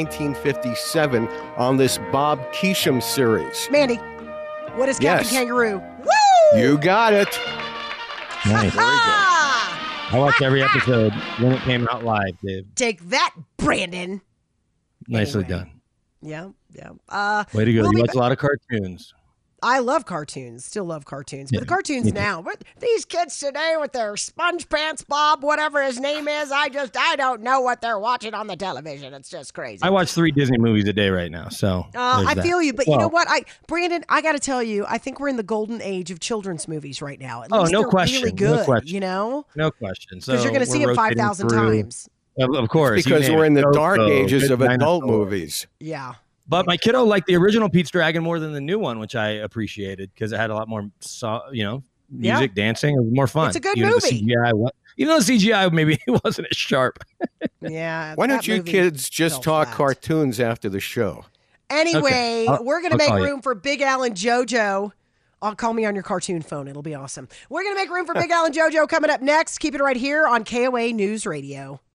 1957 on this Bob Keesham series. Mandy, what is Captain Yes. Kangaroo? Woo! You got it. Nice. Ah! I watched every episode when it came out live, Dave. Take that, Brandon. Nicely Anyway. done. Yeah. Way to go. we'll You be watch a lot of cartoons. I love cartoons. Still love cartoons. But Yeah, the cartoons me too. now, but these kids today with their Sponge Pants Bob, whatever his name is, I don't know what they're watching on the television. It's just crazy. I watch 3 Disney movies a day right now, so I there's that. feel you, but you know Well, what? Brandon, I got to tell you, I think we're in the golden age of children's movies right now. At Oh, least no they're question. really No good, question. you know? No question. Because you're going to see them 5,000 times. Of course. Because you name we're in it. the dark Coco, ages Good of adult Dinosaur. movies. Yeah. But my kiddo liked the original Pete's Dragon more than the new one, which I appreciated because it had a lot more, music, dancing. It was more fun. It's a good Even though movie. The CGI, even though the CGI maybe it wasn't as sharp. Yeah. Why don't that you movie kids just fell talk flat. cartoons after the show? Anyway, Okay. we're going to I'll make call you. room for Big Al and JoJo. I'll call me on your cartoon phone. It'll be awesome. We're going to make room for Big Al and JoJo coming up next. Keep it right here on KOA News Radio.